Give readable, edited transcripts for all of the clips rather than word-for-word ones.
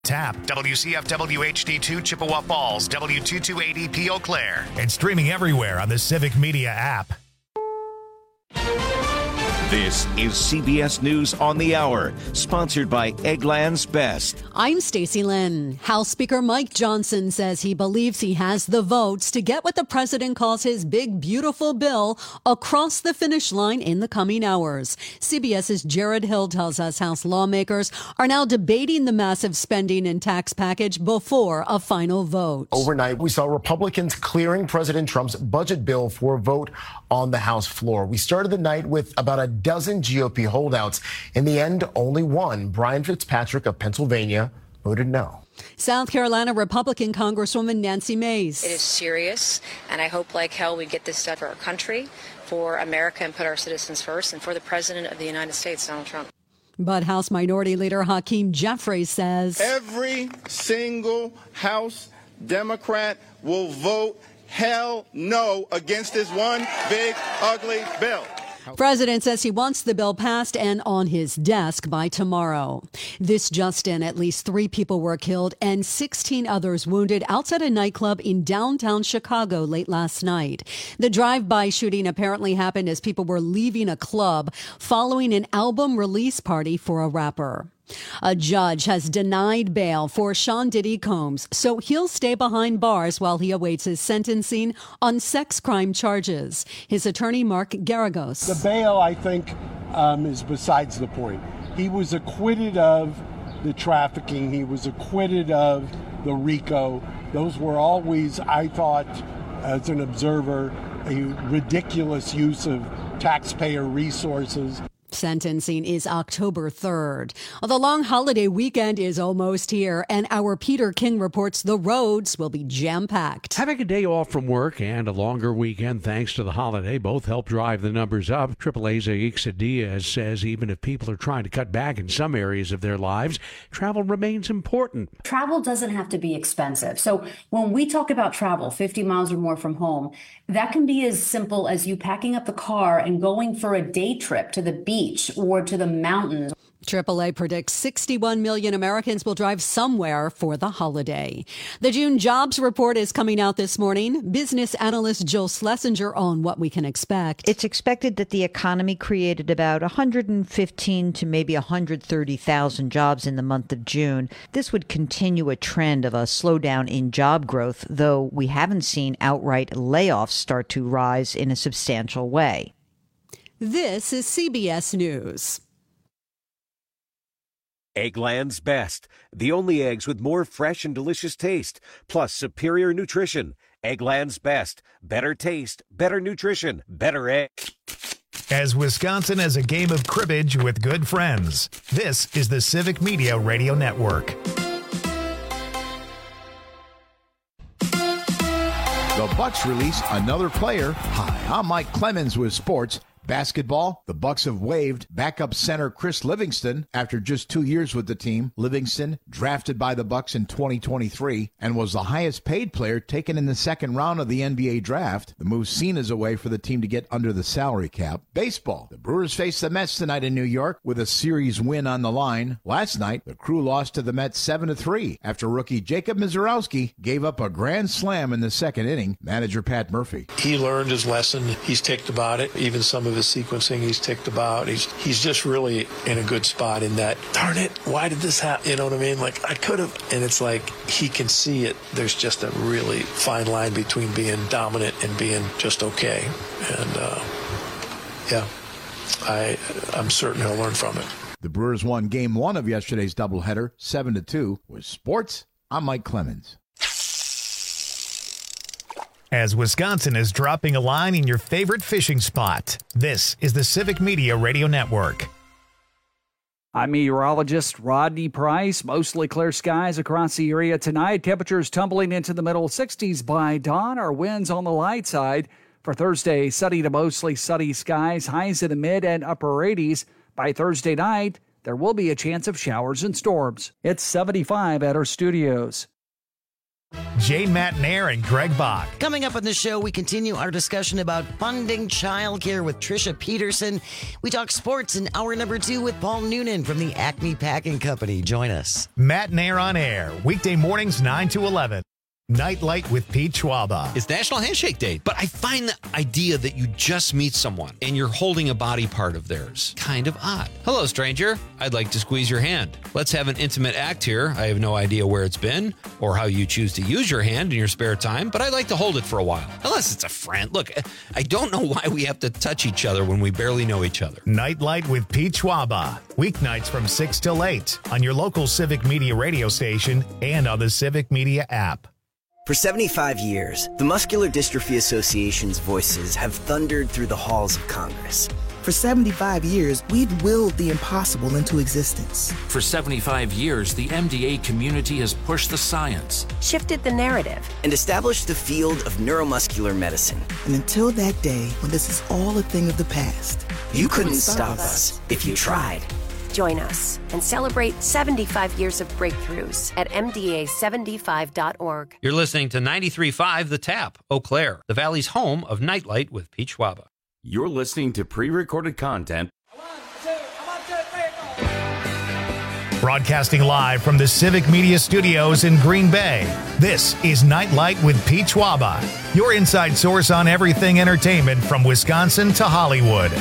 Tap WCFW HD2 Chippewa Falls, W228EP Eau Claire, and streaming everywhere on the Civic Media app. This is CBS News on the Hour, sponsored by Eggland's Best. I'm Stacey Lynn. House Speaker Mike Johnson says he believes he has the votes to get what the president calls his big, beautiful bill across the finish line in the coming hours. CBS's Jared Hill tells us House lawmakers are now debating the massive spending and tax package before a final vote. Overnight, we saw Republicans clearing President Trump's budget bill for a vote on the House floor. We started the night with about a dozen GOP holdouts. In the end, only one, Brian Fitzpatrick of Pennsylvania, voted no. South Carolina Republican Congresswoman Nancy Mace. It is serious, and I hope like hell we get this done for our country, for America, and put our citizens first, and for the President of the United States, Donald Trump. But House Minority Leader Hakeem Jeffries says every single House Democrat will vote hell no against this one big, ugly bill. President says he wants the bill passed and on his desk by tomorrow. This just in, at least 3 people were killed and 16 others wounded outside a nightclub in downtown Chicago late last night. The drive-by shooting apparently happened as people were leaving a club following an album release party for a rapper. A judge has denied bail for Sean Diddy Combs, so he'll stay behind bars while he awaits his sentencing on sex crime charges. His attorney, Mark Garagos. The bail, I think, is besides the point. He was acquitted of the trafficking. He was acquitted of the RICO. Those were always, I thought, as an observer, a ridiculous use of taxpayer resources. Sentencing is October 3rd. The long holiday weekend is almost here, and our Peter King reports the roads will be jam-packed. Having a day off from work and a longer weekend thanks to the holiday both help drive the numbers up. AAA's Aixa Diaz says even if people are trying to cut back in some areas of their lives, travel remains important. Travel doesn't have to be expensive. So when we talk about travel, 50 miles or more from home, that can be as simple as you packing up the car and going for a day trip to the beach or to the mountains. AAA predicts 61 million Americans will drive somewhere for the holiday. The June jobs report is coming out this morning. Business analyst Jill Schlesinger on what we can expect. It's expected that the economy created about 115 to maybe 130,000 jobs in the month of June. This would continue a trend of a slowdown in job growth, though we haven't seen outright layoffs start to rise in a substantial way. This is CBS News. Eggland's Best, the only eggs with more fresh and delicious taste, plus superior nutrition. Eggland's Best, better taste, better nutrition, better egg. As Wisconsin has a game of cribbage with good friends, this is the Civic Media Radio Network. The Bucks release another player. Hi, I'm Mike Clemens with sports. Basketball, the Bucks have waived backup center Chris Livingston after just 2 years with the team. Livingston, drafted by the Bucks in 2023, and was the highest paid player taken in the second round of the NBA draft. The move seen as a way for the team to get under the salary cap. Baseball, the Brewers face the Mets tonight in New York with a series win on the line. Last night, the Crew lost to the Mets 7-3 after rookie Jacob Misiorowski gave up a grand slam in the second inning. Manager Pat Murphy. He learned his lesson. He's ticked about it. Even some of his sequencing he's ticked about. He's just really in a good spot in that, darn it, why did this happen? You know what I mean? Like, I could have. And it's like he can see it. There's just a really fine line between being dominant and being just okay. And, I'm certain he'll learn from it. The Brewers won Game 1 of yesterday's doubleheader, 7-2. With sports, I'm Mike Clemens. As Wisconsin is dropping a line in your favorite fishing spot, this is the Civic Media Radio Network. I'm meteorologist Rodney Price. Mostly clear skies across the area tonight. Temperatures tumbling into the middle 60s by dawn. Our winds on the light side. For Thursday, sunny to mostly sunny skies. Highs in the mid and upper 80s. By Thursday night, there will be a chance of showers and storms. It's 75 at our studios. Jane Matnair and Greg Bach. Coming up on the show, we continue our discussion about funding childcare with Trisha Peterson. We talk sports in hour number 2 with Paul Noonan from the Acme Packing Company. Join us. Matnair on air, weekday mornings 9 to 11. Nightlight with Pete Schwaba. It's National Handshake Day, but I find the idea that you just meet someone and you're holding a body part of theirs kind of odd. Hello, stranger. I'd like to squeeze your hand. Let's have an intimate act here. I have no idea where it's been or how you choose to use your hand in your spare time, but I'd like to hold it for a while. Unless it's a friend. Look, I don't know why we have to touch each other when we barely know each other. Nightlight with Pete Schwaba. Weeknights from 6 till 8 on your local Civic Media radio station and on the Civic Media app. For 75 years, the Muscular Dystrophy Association's voices have thundered through the halls of Congress. For 75 years, we've willed the impossible into existence. For 75 years, the MDA community has pushed the science, shifted the narrative, and established the field of neuromuscular medicine. And until that day, when this is all a thing of the past, you couldn't stop us if you tried. Join us and celebrate 75 years of breakthroughs at MDA75.org. You're listening to 93.5 The Tap, Eau Claire, the Valley's home of Nightlight with Pete Schwaba. You're listening to pre-recorded content. Broadcasting live from the Civic Media Studios in Green Bay, this is Nightlight with Pete Schwaba, your inside source on everything entertainment from Wisconsin to Hollywood.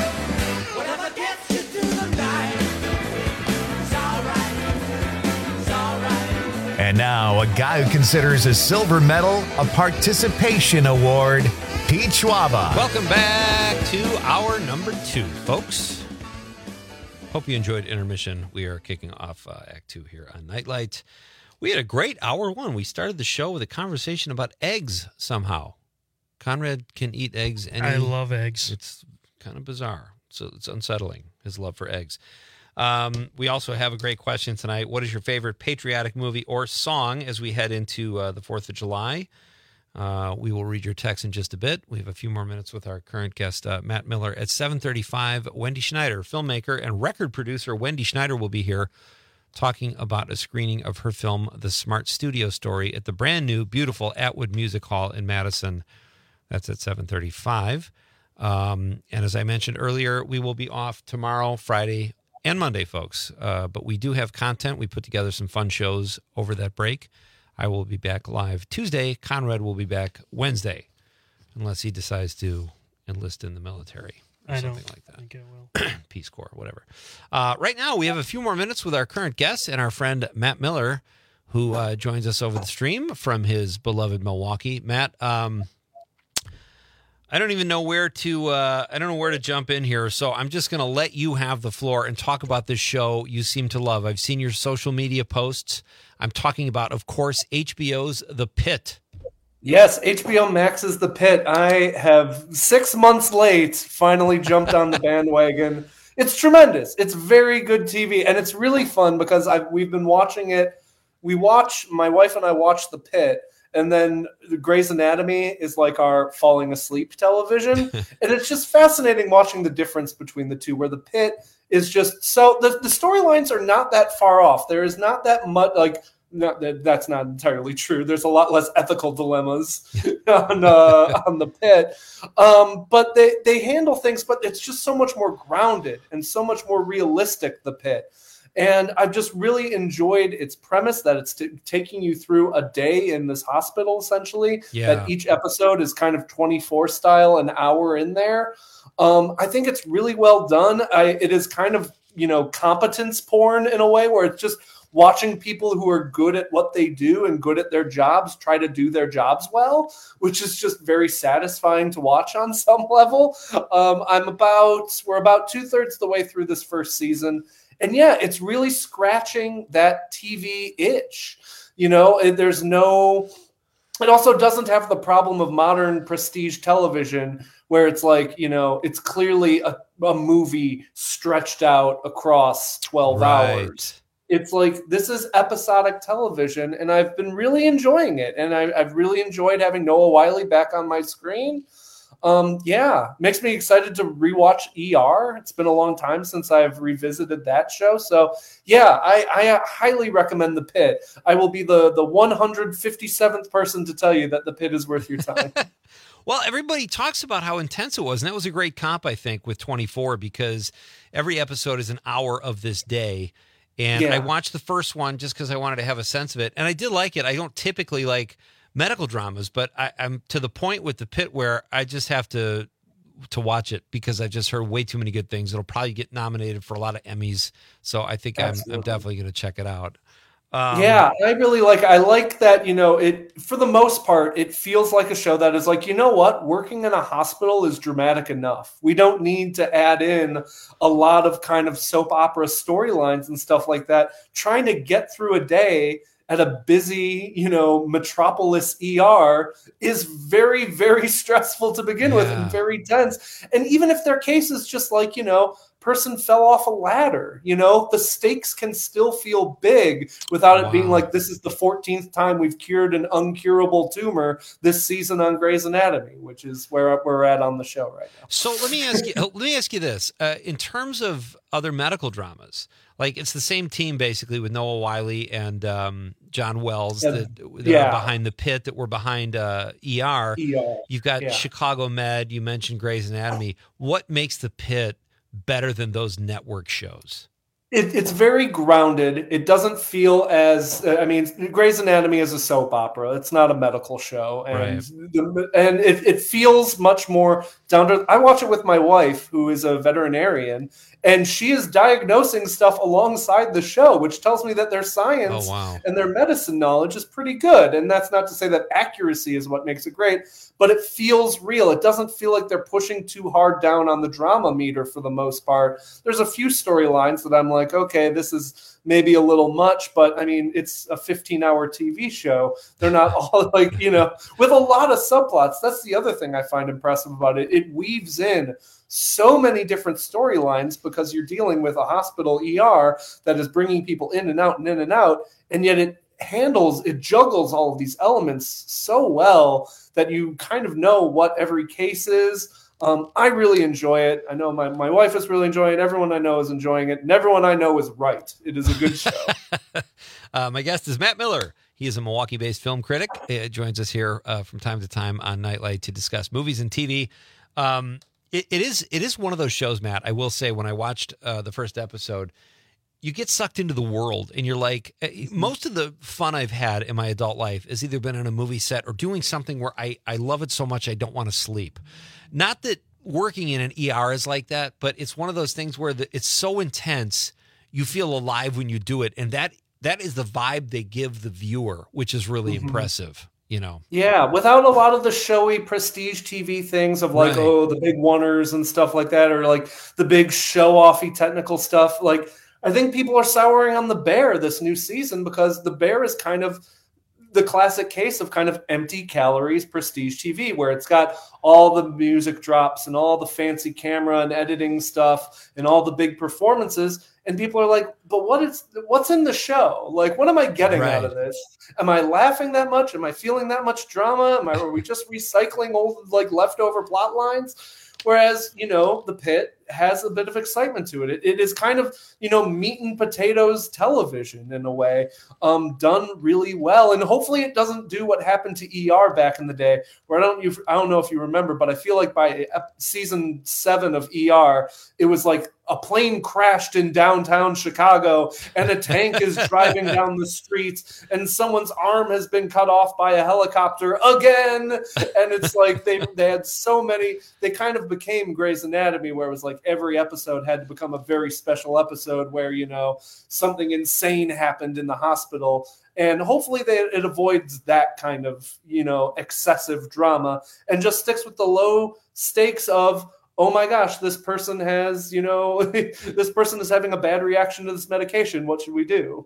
And now, a guy who considers a silver medal a participation award, Pete Schwaba. Welcome back to hour number 2, folks. Hope you enjoyed intermission. We are kicking off Act 2 here on Nightlight. We had a great hour 1. We started the show with a conversation about eggs somehow. Conrad can eat eggs. I love eggs. It's kind of bizarre. So it's unsettling, his love for eggs. We also have a great question tonight. What is your favorite patriotic movie or song as we head into the 4th of July? We will read your text in just a bit. We have a few more minutes with our current guest, Matt Miller. At 7:35, Wendy Schneider, filmmaker and record producer Wendy Schneider, will be here talking about a screening of her film, The Smart Studio Story, at the brand new, beautiful Atwood Music Hall in Madison. That's at 7:35. And as I mentioned earlier, we will be off tomorrow, Friday, and Monday, folks. But we do have content. We put together some fun shows over that break. I will be back live Tuesday. Conrad will be back Wednesday, unless he decides to enlist in the military or something like that. I think I will. Peace Corps, whatever. Right now, we have a few more minutes with our current guest and our friend Matt Miller, who joins us over the stream from his beloved Milwaukee. Matt, I don't even know where to jump in here. So I'm just going to let you have the floor and talk about this show you seem to love. I've seen your social media posts. I'm talking about, of course, HBO's The Pitt. Yes, HBO Max's The Pitt. I have 6 months late finally jumped on the bandwagon. It's tremendous. It's very good TV, and it's really fun because we've been watching it. My wife and I watch The Pitt. And then Grey's Anatomy is like our falling asleep television. And it's just fascinating watching the difference between the two, where The Pitt is just so the storylines are not that far off. There is not that much that's not entirely true. There's a lot less ethical dilemmas on The Pitt. But they handle things, but it's just so much more grounded and so much more realistic, The Pitt. And I've just really enjoyed its premise that it's taking you through a day in this hospital, essentially. Yeah. That each episode is kind of 24 style, an hour in there. I think it's really well done. It is kind of, competence porn in a way, where it's just watching people who are good at what they do and good at their jobs try to do their jobs well, which is just very satisfying to watch on some level. We're about 2/3 the way through this first season. And yeah, it's really scratching that TV itch. It also doesn't have the problem of modern prestige television where it's like, it's clearly a movie stretched out across 12 hours. It's like, this is episodic television, and I've been really enjoying it. And I've really enjoyed having Noah Wyle back on my screen. Yeah, makes me excited to rewatch ER. It's been a long time since I've revisited that show. So yeah, I highly recommend The Pitt. I will be the 157th person to tell you that The Pitt is worth your time. Well, everybody talks about how intense it was, and that was a great comp, I think, with 24, because every episode is an hour of this day. And I watched the first one just because I wanted to have a sense of it. And I did like it. I don't typically like medical dramas, but I'm to the point with The Pitt where I just have to watch it because I've just heard way too many good things. It'll probably get nominated for a lot of Emmys. So I think I'm definitely going to check it out. Yeah, I like that, it, for the most part, it feels like a show that is like, you know what, working in a hospital is dramatic enough. We don't need to add in a lot of kind of soap opera storylines and stuff like that. Trying to get through a day at a busy, metropolis ER is very, very stressful to begin with and very tense. And even if their case is just like, person fell off a ladder, the stakes can still feel big without it being like, this is the 14th time we've cured an uncurable tumor this season on Grey's Anatomy, which is where we're at on the show right now. So let me ask you this, in terms of other medical dramas, like it's the same team basically with Noah Wyle and John Wells that are behind The Pitt, that were behind ER. You've got Chicago Med, you mentioned Grey's Anatomy. What makes The Pitt better than those network shows? It's very grounded. It doesn't feel as, Grey's Anatomy is a soap opera. It's not a medical show. And it feels much more down to, I watch it with my wife, who is a veterinarian, and she is diagnosing stuff alongside the show, which tells me that their science and their medicine knowledge is pretty good. And that's not to say that accuracy is what makes it great, but it feels real. It doesn't feel like they're pushing too hard down on the drama meter for the most part. There's a few storylines that I'm like, okay, this is maybe a little much, but it's a 15-hour TV show. They're not all like, with a lot of subplots. That's the other thing I find impressive about it. It weaves in so many different storylines because you're dealing with a hospital ER that is bringing people in and out and in and out. And yet it juggles all of these elements so well that you kind of know what every case is. I really enjoy it. I know my wife is really enjoying it. Everyone I know is enjoying it. And everyone I know is right. It is a good show. My guest is Matt Miller. He is a Milwaukee-based film critic. He joins us here from time to time on Nightlight to discuss movies and TV. It is one of those shows, Matt, I will say, when I watched the first episode, you get sucked into the world and you're like, most of the fun I've had in my adult life has either been on a movie set or doing something where I love it so much I don't want to sleep. Not that working in an ER is like that, but it's one of those things where it's so intense, you feel alive when you do it. And that is the vibe they give the viewer, which is really impressive. Yeah, without a lot of the showy prestige TV things of like, the big oneers and stuff like that, or like the big show-offy technical stuff. Like, I think people are souring on The Bear this new season because The Bear is kind of the classic case of kind of empty calories prestige TV, where it's got all the music drops and all the fancy camera and editing stuff and all the big performances. And people are like, but what's in the show? Like, what am I getting out of this? Am I laughing that much? Am I feeling that much drama? Are we just recycling old, like, leftover plot lines? Whereas, The Pitt has a bit of excitement to it. It is kind of, meat and potatoes television in a way, done really well. And hopefully it doesn't do what happened to ER back in the day, where I don't know if you remember, but I feel like by season 7 of ER, it was like a plane crashed in downtown Chicago and a tank is driving down the streets and someone's arm has been cut off by a helicopter again. And it's like they had so many, they kind of became Grey's Anatomy, where it was like every episode had to become a very special episode where, something insane happened in the hospital. And hopefully it avoids that kind of, excessive drama and just sticks with the low stakes of, oh my gosh, this person has, this person is having a bad reaction to this medication. What should we do?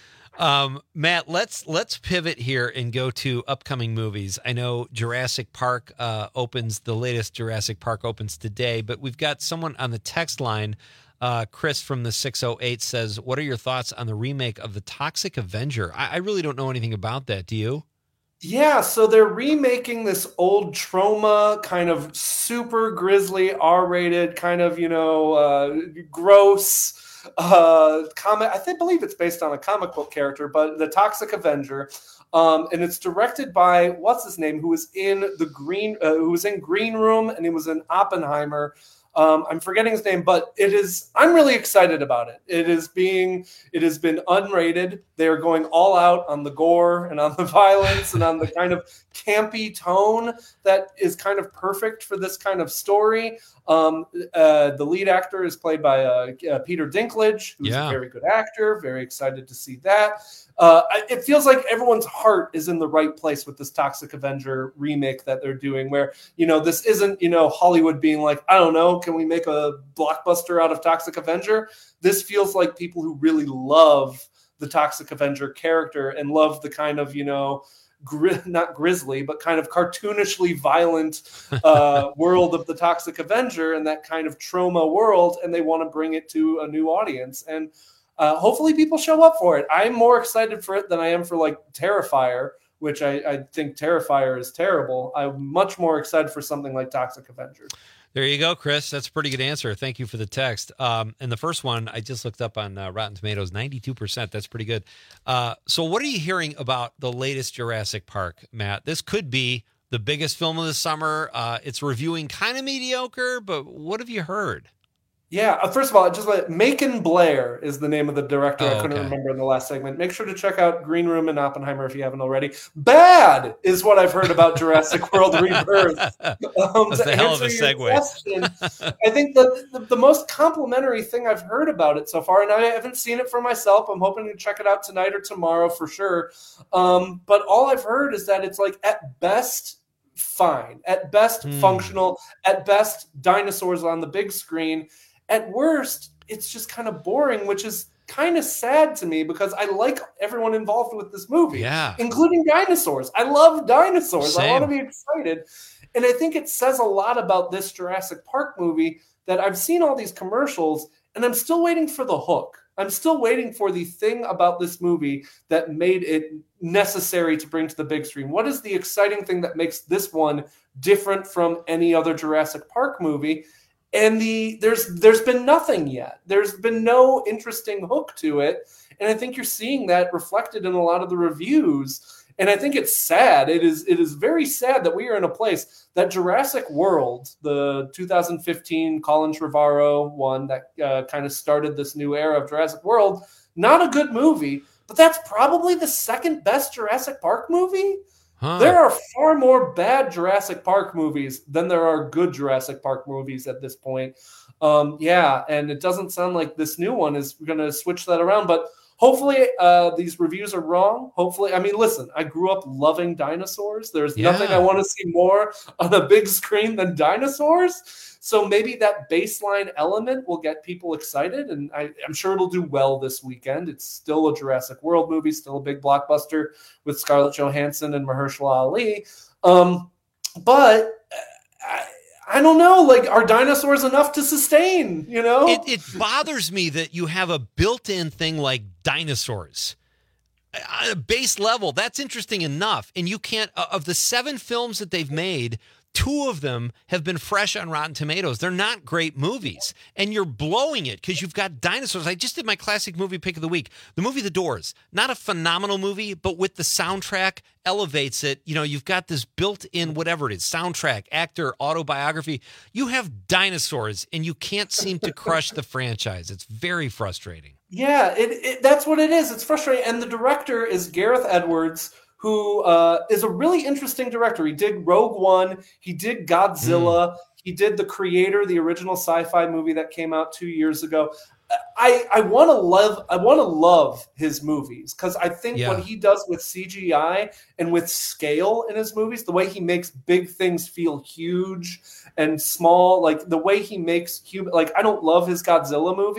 Matt, let's pivot here and go to upcoming movies. I know Jurassic Park the latest Jurassic Park opens today, but we've got someone on the text line. Chris from the 608 says, what are your thoughts on the remake of The Toxic Avenger? I really don't know anything about that. Do you? Yeah, so they're remaking this old Trauma, kind of super grisly, R-rated, kind of, gross comic. I believe it's based on a comic book character, but the Toxic Avenger. And it's directed by what's his name, who was in Green Room, and he was in Oppenheimer. I'm forgetting his name, but I'm really excited about it. It has been unrated. They are going all out on the gore and on the violence and on the kind of campy tone that is kind of perfect for this kind of story. The lead actor is played by Peter Dinklage, who's a very good actor. Very excited to see that. It feels like everyone's heart is in the right place with this Toxic Avenger remake that they're doing, where, this isn't, Hollywood being like, I don't know, can we make a blockbuster out of Toxic Avenger? This feels like people who really love the Toxic Avenger character and love the kind of, not grisly, but kind of cartoonishly violent world of the Toxic Avenger and that kind of trauma world, and they want to bring it to a new audience. And hopefully people show up for it. I'm more excited for it than I am for like Terrifier, which I think Terrifier is terrible. I'm much more excited for something like Toxic Avenger. There you go, Chris. That's a pretty good answer. Thank you for the text. And the first one, I just looked up on Rotten Tomatoes, 92%. That's pretty good. So what are you hearing about the latest Jurassic Park, Matt? This could be the biggest film of the summer. It's reviewing kind of mediocre, but what have you heard? Yeah, first of all, Macon Blair is the name of the director. I couldn't remember in the last segment. Make sure to check out Green Room and Oppenheimer if you haven't already. Bad is what I've heard about Jurassic World Rebirth. That's a hell of a segue. I think the most complimentary thing I've heard about it so far, and I haven't seen it for myself. I'm hoping to check it out tonight or tomorrow for sure. But all I've heard is that it's like at best fine, at best functional, at best dinosaurs on the big screen. At worst, it's just kind of boring, which is kind of sad to me because I like everyone involved with this movie, including dinosaurs. I love dinosaurs. Same. I want to be excited. And I think it says a lot about this Jurassic Park movie that I've seen all these commercials and I'm still waiting for the hook. I'm still waiting for the thing about this movie that made it necessary to bring to the big screen. What is the exciting thing that makes this one different from any other Jurassic Park movie? And there's been nothing yet. There's been no interesting hook to it. And I think you're seeing that reflected in a lot of the reviews. And I think it's sad. It is very sad that we are in a place that Jurassic World, the 2015 Colin Trevorrow one that kind of started this new era of Jurassic World, not a good movie, but that's probably the second best Jurassic Park movie. There are far more bad Jurassic Park movies than there are good Jurassic Park movies at this point. And it doesn't sound like this new one is going to switch that around, but hopefully these reviews are wrong. Hopefully, I mean, listen, I grew up loving dinosaurs. There's nothing I want to see more on a big screen than dinosaurs. So maybe that baseline element will get people excited, and I'm sure it'll do well this weekend. It's still a Jurassic World movie, still a big blockbuster with Scarlett Johansson and Mahershala Ali. But I don't know, like, are dinosaurs enough to sustain, you know? It bothers me that you have a built-in thing like dinosaurs. On a base level, that's interesting enough. And you can't, of the 7 films that they've made, 2 of them have been fresh on Rotten Tomatoes. They're not great movies. And you're blowing it because you've got dinosaurs. I just did my classic movie pick of the week. The movie The Doors. Not a phenomenal movie, but with the soundtrack, elevates it. You know, you've got this built-in whatever it is, soundtrack, actor, autobiography. You have dinosaurs, and you can't seem to crush the franchise. It's very frustrating. Yeah, that's what it is. It's frustrating. And the director is Gareth Edwards, who is a really interesting director. He did Rogue One. He did Godzilla. He did The Creator, the original sci-fi movie that came out 2 years ago. I want to love his movies because I think what he does with CGI and with scale in his movies, the way he makes big things feel huge and small, like the way he makes human, like I don't love his Godzilla movie,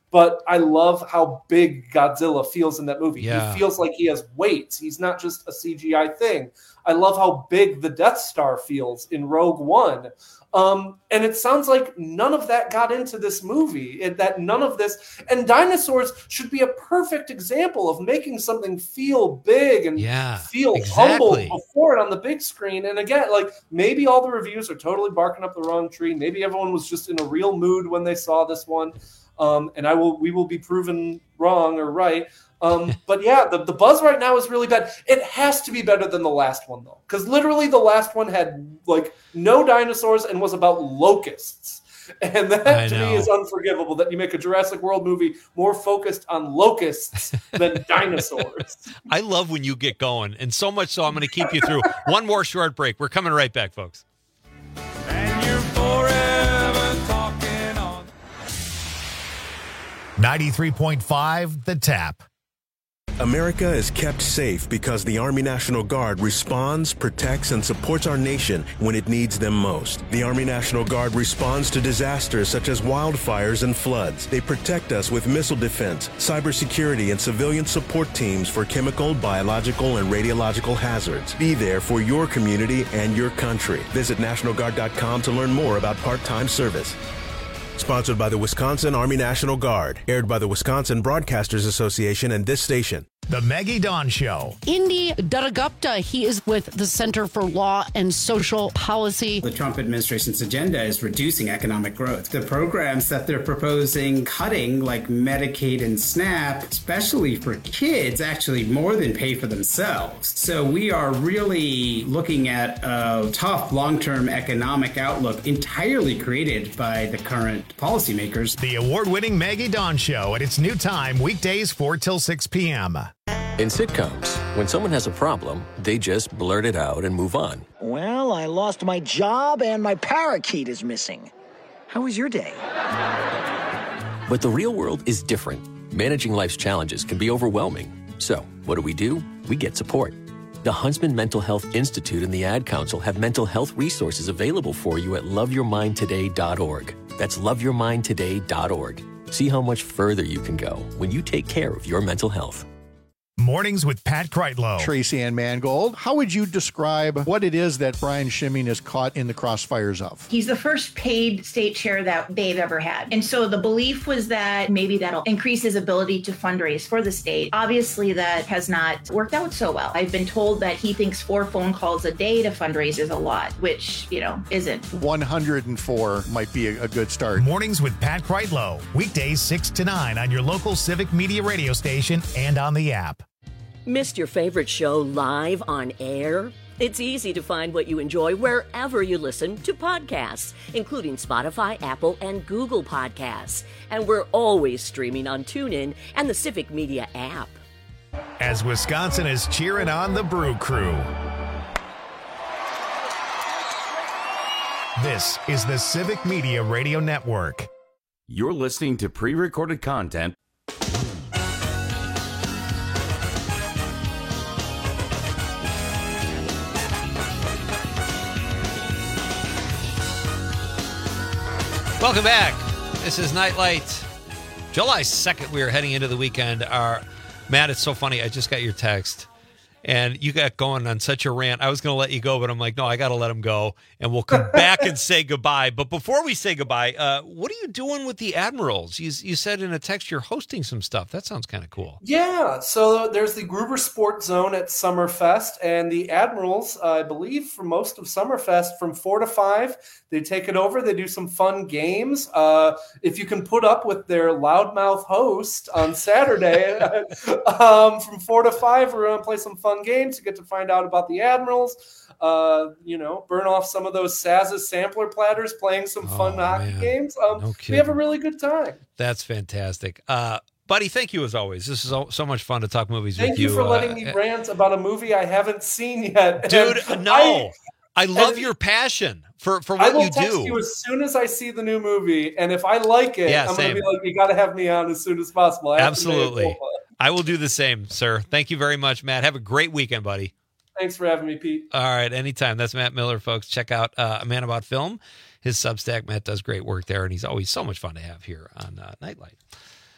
but I love how big Godzilla feels in that movie. Yeah. He feels like he has weight. He's not just a CGI thing. I love how big the Death Star feels in Rogue One. And it sounds like none of that got into this movie. And dinosaurs should be a perfect example of making something feel big and feel humble before it on the big screen. And again, like maybe all the reviews are totally barking up the wrong tree. Maybe everyone was just in a real mood when they saw this one. And we will be proven wrong or right. But yeah, the buzz right now is really bad. It has to be better than the last one though, because literally the last one had like no dinosaurs and was about locusts. And that to me is unforgivable, that you make a Jurassic World movie more focused on locusts than dinosaurs. I love when you get going, and so much so I'm going to keep you through. One more short break. We're coming right back, folks. And you're forever talking on 93.5 The Tap. America is kept safe because the Army National Guard responds, protects, and supports our nation when it needs them most. The Army National Guard responds to disasters such as wildfires and floods. They protect us with missile defense, cybersecurity, and civilian support teams for chemical, biological, and radiological hazards. Be there for your community and your country. Visit NationalGuard.com to learn more about part-time service. Sponsored by the Wisconsin Army National Guard. Aired by the Wisconsin Broadcasters Association and this station. The Maggie Dawn Show. Indy Dattagupta, he is with the Center for Law and Social Policy. The Trump administration's agenda is reducing economic growth. The programs that they're proposing cutting, like Medicaid and SNAP, especially for kids, actually more than pay for themselves. So we are really looking at a tough long-term economic outlook entirely created by the current policymakers. The award-winning Maggie Dawn Show at its new time, weekdays 4 till 6 p.m. In sitcoms, when someone has a problem, they just blurt it out and move on. Well, I lost my job and my parakeet is missing. How was your day? But the real world is different. Managing life's challenges can be overwhelming. So, what do? We get support. The Huntsman Mental Health Institute and the Ad Council have mental health resources available for you at loveyourmindtoday.org. That's loveyourmindtoday.org. See how much further you can go when you take care of your mental health. Mornings with Pat Kreitlow. Tracy Ann Mangold, how would you describe what it is that Brian Schimming is caught in the crossfires of? He's the first paid state chair that they've ever had. And so the belief was that maybe that'll increase his ability to fundraise for the state. Obviously, that has not worked out so well. I've been told that he thinks 4 phone calls a day to fundraise is a lot, which, isn't. 104 might be a good start. Mornings with Pat Kreitlow. Weekdays 6 to 9 on your local Civic Media radio station and on the app. Missed your favorite show live on air? It's easy to find what you enjoy wherever you listen to podcasts, including Spotify, Apple, and Google Podcasts. And we're always streaming on TuneIn and the Civic Media app. As Wisconsin is cheering on the Brew Crew. This is the Civic Media Radio Network. You're listening to pre-recorded content. Welcome back. This is Nightlight. July 2nd, we are heading into the weekend. Matt, it's so funny. I just got your text, and you got going on such a rant. I was going to let you go, but I'm like, no, I got to let him go, and we'll come back and say goodbye. But before we say goodbye, what are you doing with the Admirals? You said in a text you're hosting some stuff. That sounds kind of cool. Yeah, so there's the Gruber Sports Zone at Summerfest, and the Admirals, I believe, for most of Summerfest, from 4 to 5, they take it over. They do some fun games. If you can put up with their loudmouth host on Saturday, from 4 to 5, we're going to play some fun games. You get to find out about the Admirals. Burn off some of those Saz's sampler platters, playing some fun hockey games. We have a really good time. That's fantastic. Buddy, thank you as always. This is so much fun to talk movies with you. Thank you for letting me rant about a movie I haven't seen yet. Dude, no. I love your passion for what you do. I will text you as soon as I see the new movie, and if I like it, I'm going to be like, you got to have me on as soon as possible. Absolutely. I will do the same, sir. Thank you very much, Matt. Have a great weekend, buddy. Thanks for having me, Pete. All right, anytime. That's Matt Miller, folks. Check out A Man About Film, his Substack. Matt does great work there, and he's always so much fun to have here on Nightlight.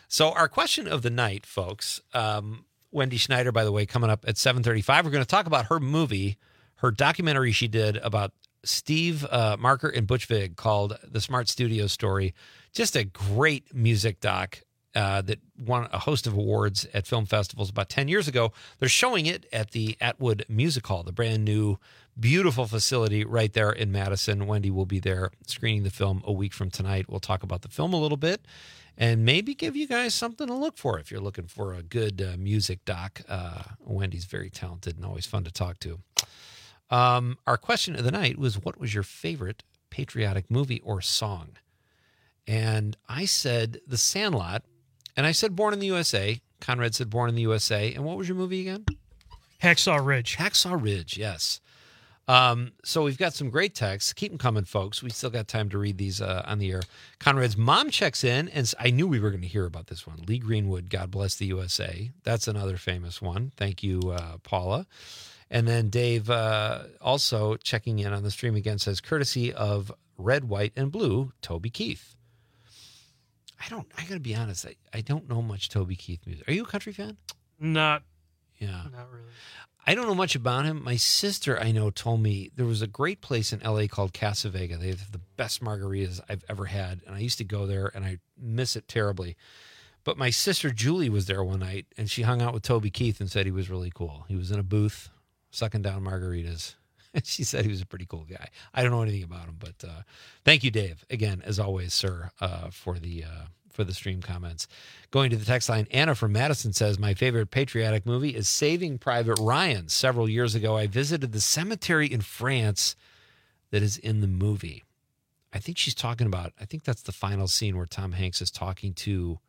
So our question of the night, folks, Wendy Schneider, by the way, coming up at 7:35. We're going to talk about her movie, her documentary she did about Steve Marker and Butch Vig called The Smart Studio Story. Just a great music doc that won a host of awards at film festivals about 10 years ago. They're showing it at the Atwood Music Hall, the brand new, beautiful facility right there in Madison. Wendy will be there screening the film a week from tonight. We'll talk about the film a little bit and maybe give you guys something to look for if you're looking for a good music doc. Wendy's very talented and always fun to talk to. Our question of the night was, what was your favorite patriotic movie or song? And I said The Sandlot, and I said Born in the USA. Conrad said Born in the USA. And what was your movie again? Hacksaw Ridge. Hacksaw Ridge, yes. So we've got some great texts. Keep them coming, folks. We still got time to read these on the air. Conrad's mom checks in, and I knew we were going to hear about this one. Lee Greenwood, God Bless the USA. That's another famous one. Thank you, Paula. And then Dave also checking in on the stream again says, courtesy of Red, White, and Blue, Toby Keith. I got to be honest, I don't know much Toby Keith music. Are you a country fan? Not really. I don't know much about him. My sister, I know, told me there was a great place in L.A. called Casa Vega. They have the best margaritas I've ever had, and I used to go there, and I miss it terribly. But my sister Julie was there one night, and she hung out with Toby Keith and said he was really cool. He was in a booth sucking down margaritas. And she said he was a pretty cool guy. I don't know anything about him, but thank you, Dave, again, as always, sir, for the stream comments. Going to the text line, Anna from Madison says, my favorite patriotic movie is Saving Private Ryan. Several years ago, I visited the cemetery in France that is in the movie. I think she's talking about, I think that's the final scene where Tom Hanks is talking to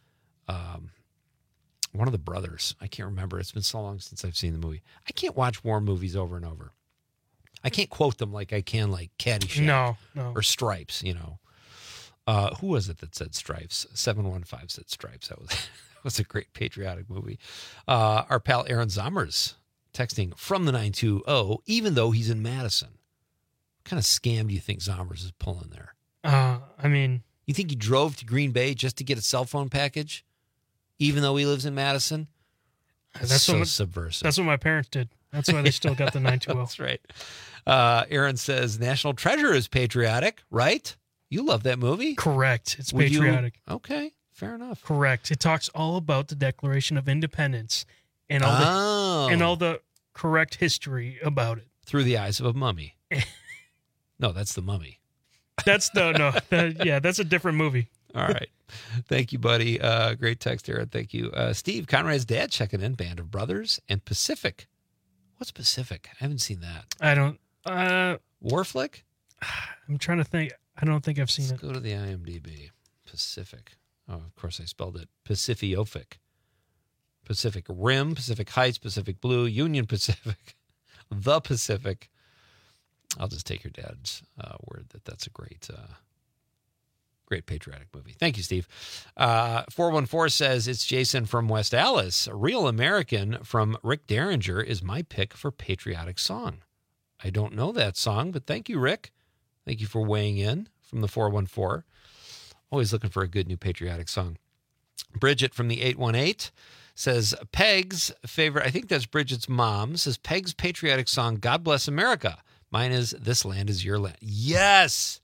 one of the brothers. I can't remember. It's been so long since I've seen the movie. I can't watch war movies over and over. I can't quote them like I can, like Caddyshack no. or Stripes, you know. Who was it that said Stripes? 715 said Stripes. That was a great patriotic movie. Our pal Aaron Zommers texting from the 920, even though he's in Madison. What kind of scam do you think Zommers is pulling there? I mean... You think he drove to Green Bay just to get a cell phone package, even though he lives in Madison? That's so subversive. That's what my parents did. That's why they still got the 920. That's right. Aaron says National Treasure is patriotic, right? You love that movie? Correct. It's patriotic. Okay, fair enough. Correct. It talks all about the Declaration of Independence and all the correct history about it. Through the eyes of a mummy. No, that's the Mummy. That's that's a different movie. All right. Thank you, buddy. Great text, Aaron. Thank you. Steve, Conrad's dad checking in, Band of Brothers and Pacific. What's Pacific? I haven't seen that. I don't. War flick? I'm trying to think. I don't think I've seen Let's go to the IMDb. Pacific. Oh, of course I spelled it. Pacific. Pacific Rim, Pacific Heights, Pacific Blue, Union Pacific, The Pacific. I'll just take your dad's word that that's a great patriotic movie. Thank you, Steve. 414 says, it's Jason from West Allis. A Real American from Rick Derringer is my pick for patriotic song. I don't know that song, but thank you, Rick. Thank you for weighing in from the 414. Always looking for a good new patriotic song. Bridget from the 818 says, Peg's favorite, I think that's Bridget's mom, says Peg's patriotic song, God Bless America. Mine is This Land Is Your Land. Yes!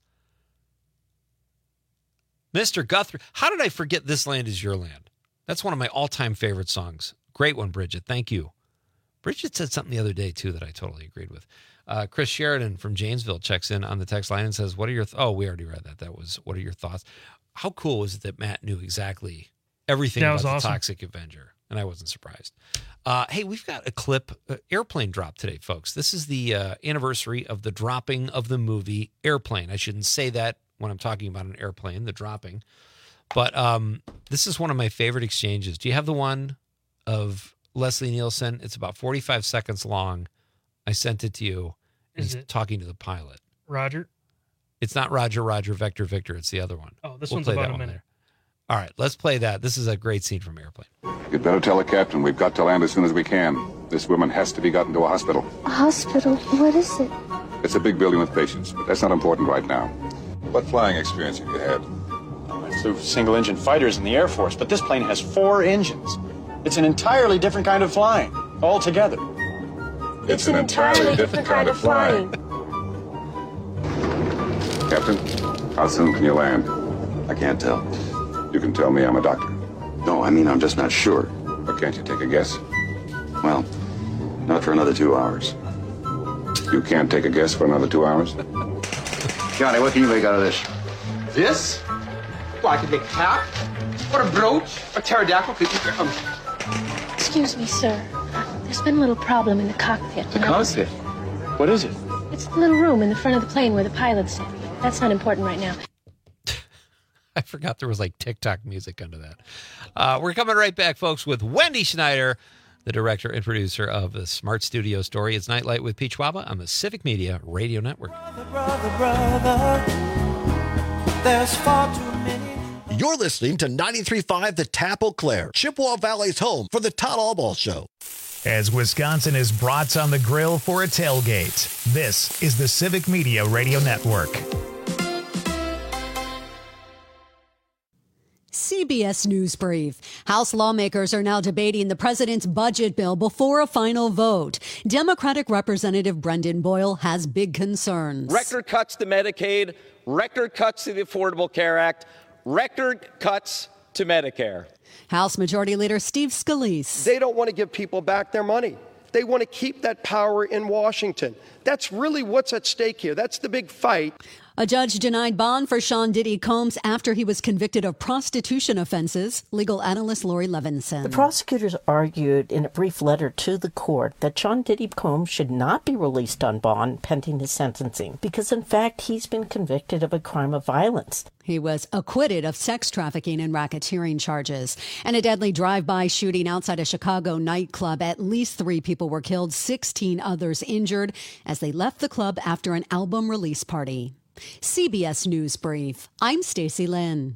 Mr. Guthrie. How did I forget This Land Is Your Land? That's one of my all-time favorite songs. Great one, Bridget. Thank you. Bridget said something the other day, too, that I totally agreed with. Chris Sheridan from Janesville checks in on the text line and says, what are your we already read that. That was, what are your thoughts? How cool was it that Matt knew exactly everything about the Toxic Avenger? And I wasn't surprised. Hey, we've got a clip, Airplane drop today, folks. This is the anniversary of the dropping of the movie Airplane. I shouldn't say that when I'm talking about an airplane, the dropping. But this is one of my favorite exchanges. Do you have the one of Leslie Nielsen? It's about 45 seconds long. I sent it to you. He's talking to the pilot. Roger? It's not Roger, Vector, Victor. It's the other one. Oh, this one's about a minute. There. All right, let's play that. This is a great scene from Airplane. You'd better tell the captain we've got to land as soon as we can. This woman has to be gotten to a hospital. A hospital? What is it? It's a big building with patients, but that's not important right now. What flying experience have you had? to single-engine fighters in the Air Force, but this plane has 4 engines. It's an entirely different kind of flying, altogether. It's an entirely different kind of flying. Captain, how soon can you land? I can't tell. You can tell me, I'm a doctor. No, I mean, I'm just not sure. But can't you take a guess? Well, not for another 2 hours. You can't take a guess for another 2 hours? Johnny, what can you make out of this? This? Well, I could make a cap, or a brooch, a pterodactyl. Excuse me, sir. There's been a little problem in the cockpit. The cockpit? What is it? It's the little room in the front of the plane where the pilots sit. That's not important right now. I forgot there was like TikTok music under that. We're coming right back, folks, with Wendy Schneider, the director and producer of the Smart Studio Story. It's Nightlight with Pete Schwaba on the Civic Media Radio Network. Brother, there's far too many. You're listening to 93.5 The Tap Eau Claire, Chippewa Valley's home for the Todd Allball Show. As Wisconsin is brats on the grill for a tailgate, this is the Civic Media Radio Network. CBS News Brief. House lawmakers are now debating the president's budget bill before a final vote. Democratic Representative Brendan Boyle has big concerns. Record cuts to Medicaid, record cuts to the Affordable Care Act, record cuts to Medicare. House Majority Leader Steve Scalise. They don't want to give people back their money. They want to keep that power in Washington. That's really what's at stake here. That's the big fight. A judge denied bond for Sean Diddy Combs after he was convicted of prostitution offenses. Legal analyst Lori Levinson. The prosecutors argued in a brief letter to the court that Sean Diddy Combs should not be released on bond pending his sentencing because, in fact, he's been convicted of a crime of violence. He was acquitted of sex trafficking and racketeering charges. And a deadly drive-by shooting outside a Chicago nightclub. At least 3 people were killed, 16 others injured as they left the club after an album release party. CBS News Brief. I'm Stacey Lynn.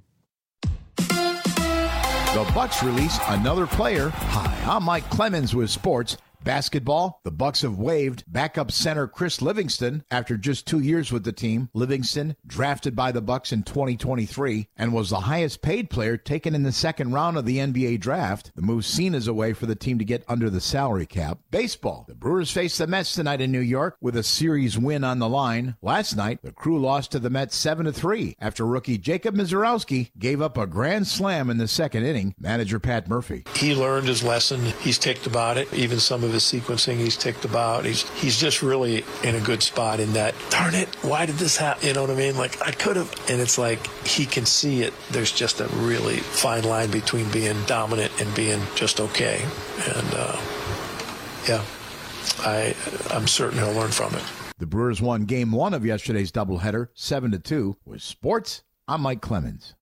The Bucks release another player. Hi, I'm Mike Clemens with sports. Basketball, the Bucks have waived backup center Chris Livingston after just 2 years with the team. Livingston, drafted by the Bucks in 2023, and was the highest paid player taken in the second round of the NBA draft. The move seen as a way for the team to get under the salary cap. Baseball, the Brewers face the Mets tonight in New York with a series win on the line. Last night, the Crew lost to the Mets 7-3 after rookie Jacob Misiorowski gave up a grand slam in the second inning. Manager Pat Murphy. He learned his lesson. He's ticked about it. Even some of his sequencing he's ticked about. He's just really in a good spot in that, darn it, why did this happen? You know what I mean? Like, I could have. And it's like he can see it. There's just a really fine line between being dominant and being just okay. And, yeah, I'm certain he'll learn from it. The Brewers won Game 1 of yesterday's doubleheader, 7-2. With sports, I'm Mike Clemens.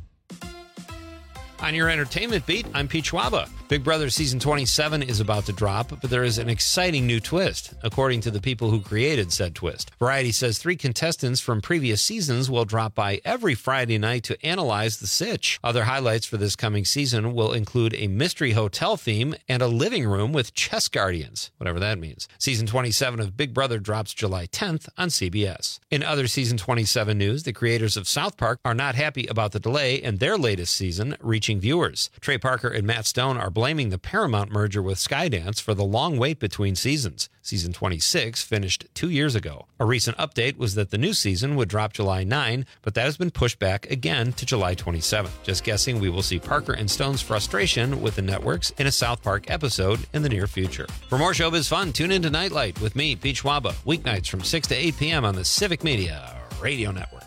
On your entertainment beat, I'm Pete Schwaba. Big Brother Season 27 is about to drop, but there is an exciting new twist, according to the people who created said twist. Variety says 3 contestants from previous seasons will drop by every Friday night to analyze the sitch. Other highlights for this coming season will include a mystery hotel theme and a living room with chess guardians, whatever that means. Season 27 of Big Brother drops July 10th on CBS. In other Season 27 news, the creators of South Park are not happy about the delay in their latest season reaching viewers. Trey Parker and Matt Stone are blaming the Paramount merger with Skydance for the long wait between seasons. Season 26 finished 2 years ago. A recent update was that the new season would drop July 9, but that has been pushed back again to July 27. Just guessing we will see Parker and Stone's frustration with the networks in a South Park episode in the near future. For more showbiz fun, tune into Nightlight with me, Pete Schwaba, weeknights from 6 to 8 p.m. on the Civic Media Radio Network.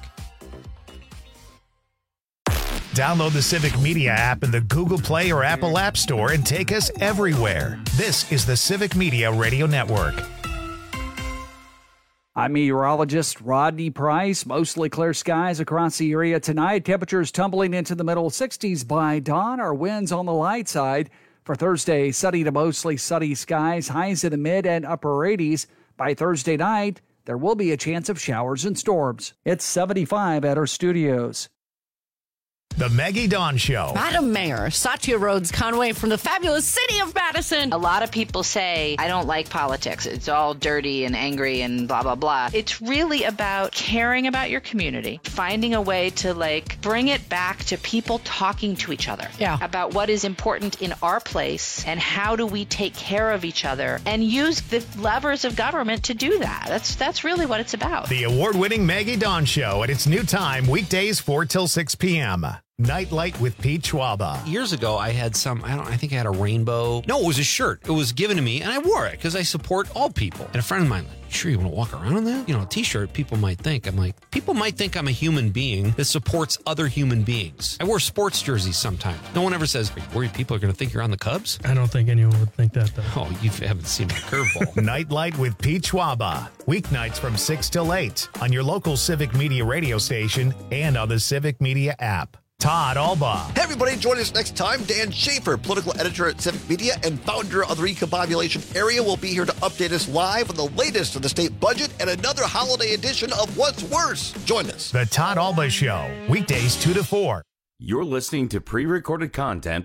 Download the Civic Media app in the Google Play or Apple App Store and take us everywhere. This is the Civic Media Radio Network. I'm meteorologist Rodney Price. Mostly clear skies across the area tonight. Temperatures tumbling into the middle 60s by dawn. Our winds on the light side. For Thursday, sunny to mostly sunny skies. Highs in the mid and upper 80s. By Thursday night, there will be a chance of showers and storms. It's 75 at our studios. The Maggie Dawn Show. Madam Mayor, Satya Rhodes Conway from the fabulous city of Madison. A lot of people say, I don't like politics. It's all dirty and angry and blah, blah, blah. It's really about caring about your community, finding a way to bring it back to people talking to each other about what is important in our place and how do we take care of each other and use the levers of government to do that. That's really what it's about. The award-winning Maggie Dawn Show at its new time, weekdays 4 till 6 p.m. Nightlight with Pete Schwaba. Years ago, I had I think I had a rainbow. No, it was a shirt. It was given to me, and I wore it because I support all people. And a friend of mine, sure you want to walk around in that? A t-shirt, people might think. People might think I'm a human being that supports other human beings. I wear sports jerseys sometimes. No one ever says, are you worried people are going to think you're on the Cubs? I don't think anyone would think that, though. Oh, you haven't seen my curveball. Nightlight with Pete Schwaba. Weeknights from 6 till 8 on your local Civic Media radio station and on the Civic Media app. Todd Albaugh. Hey, everybody, join us next time. Dan Schaefer, political editor at Civic Media and founder of the Recombobulation Area, will be here to update us live on the latest of the state budget and another holiday edition of What's Worse. Join us. The Todd Albaugh Show, weekdays 2 to 4. You're listening to pre-recorded content.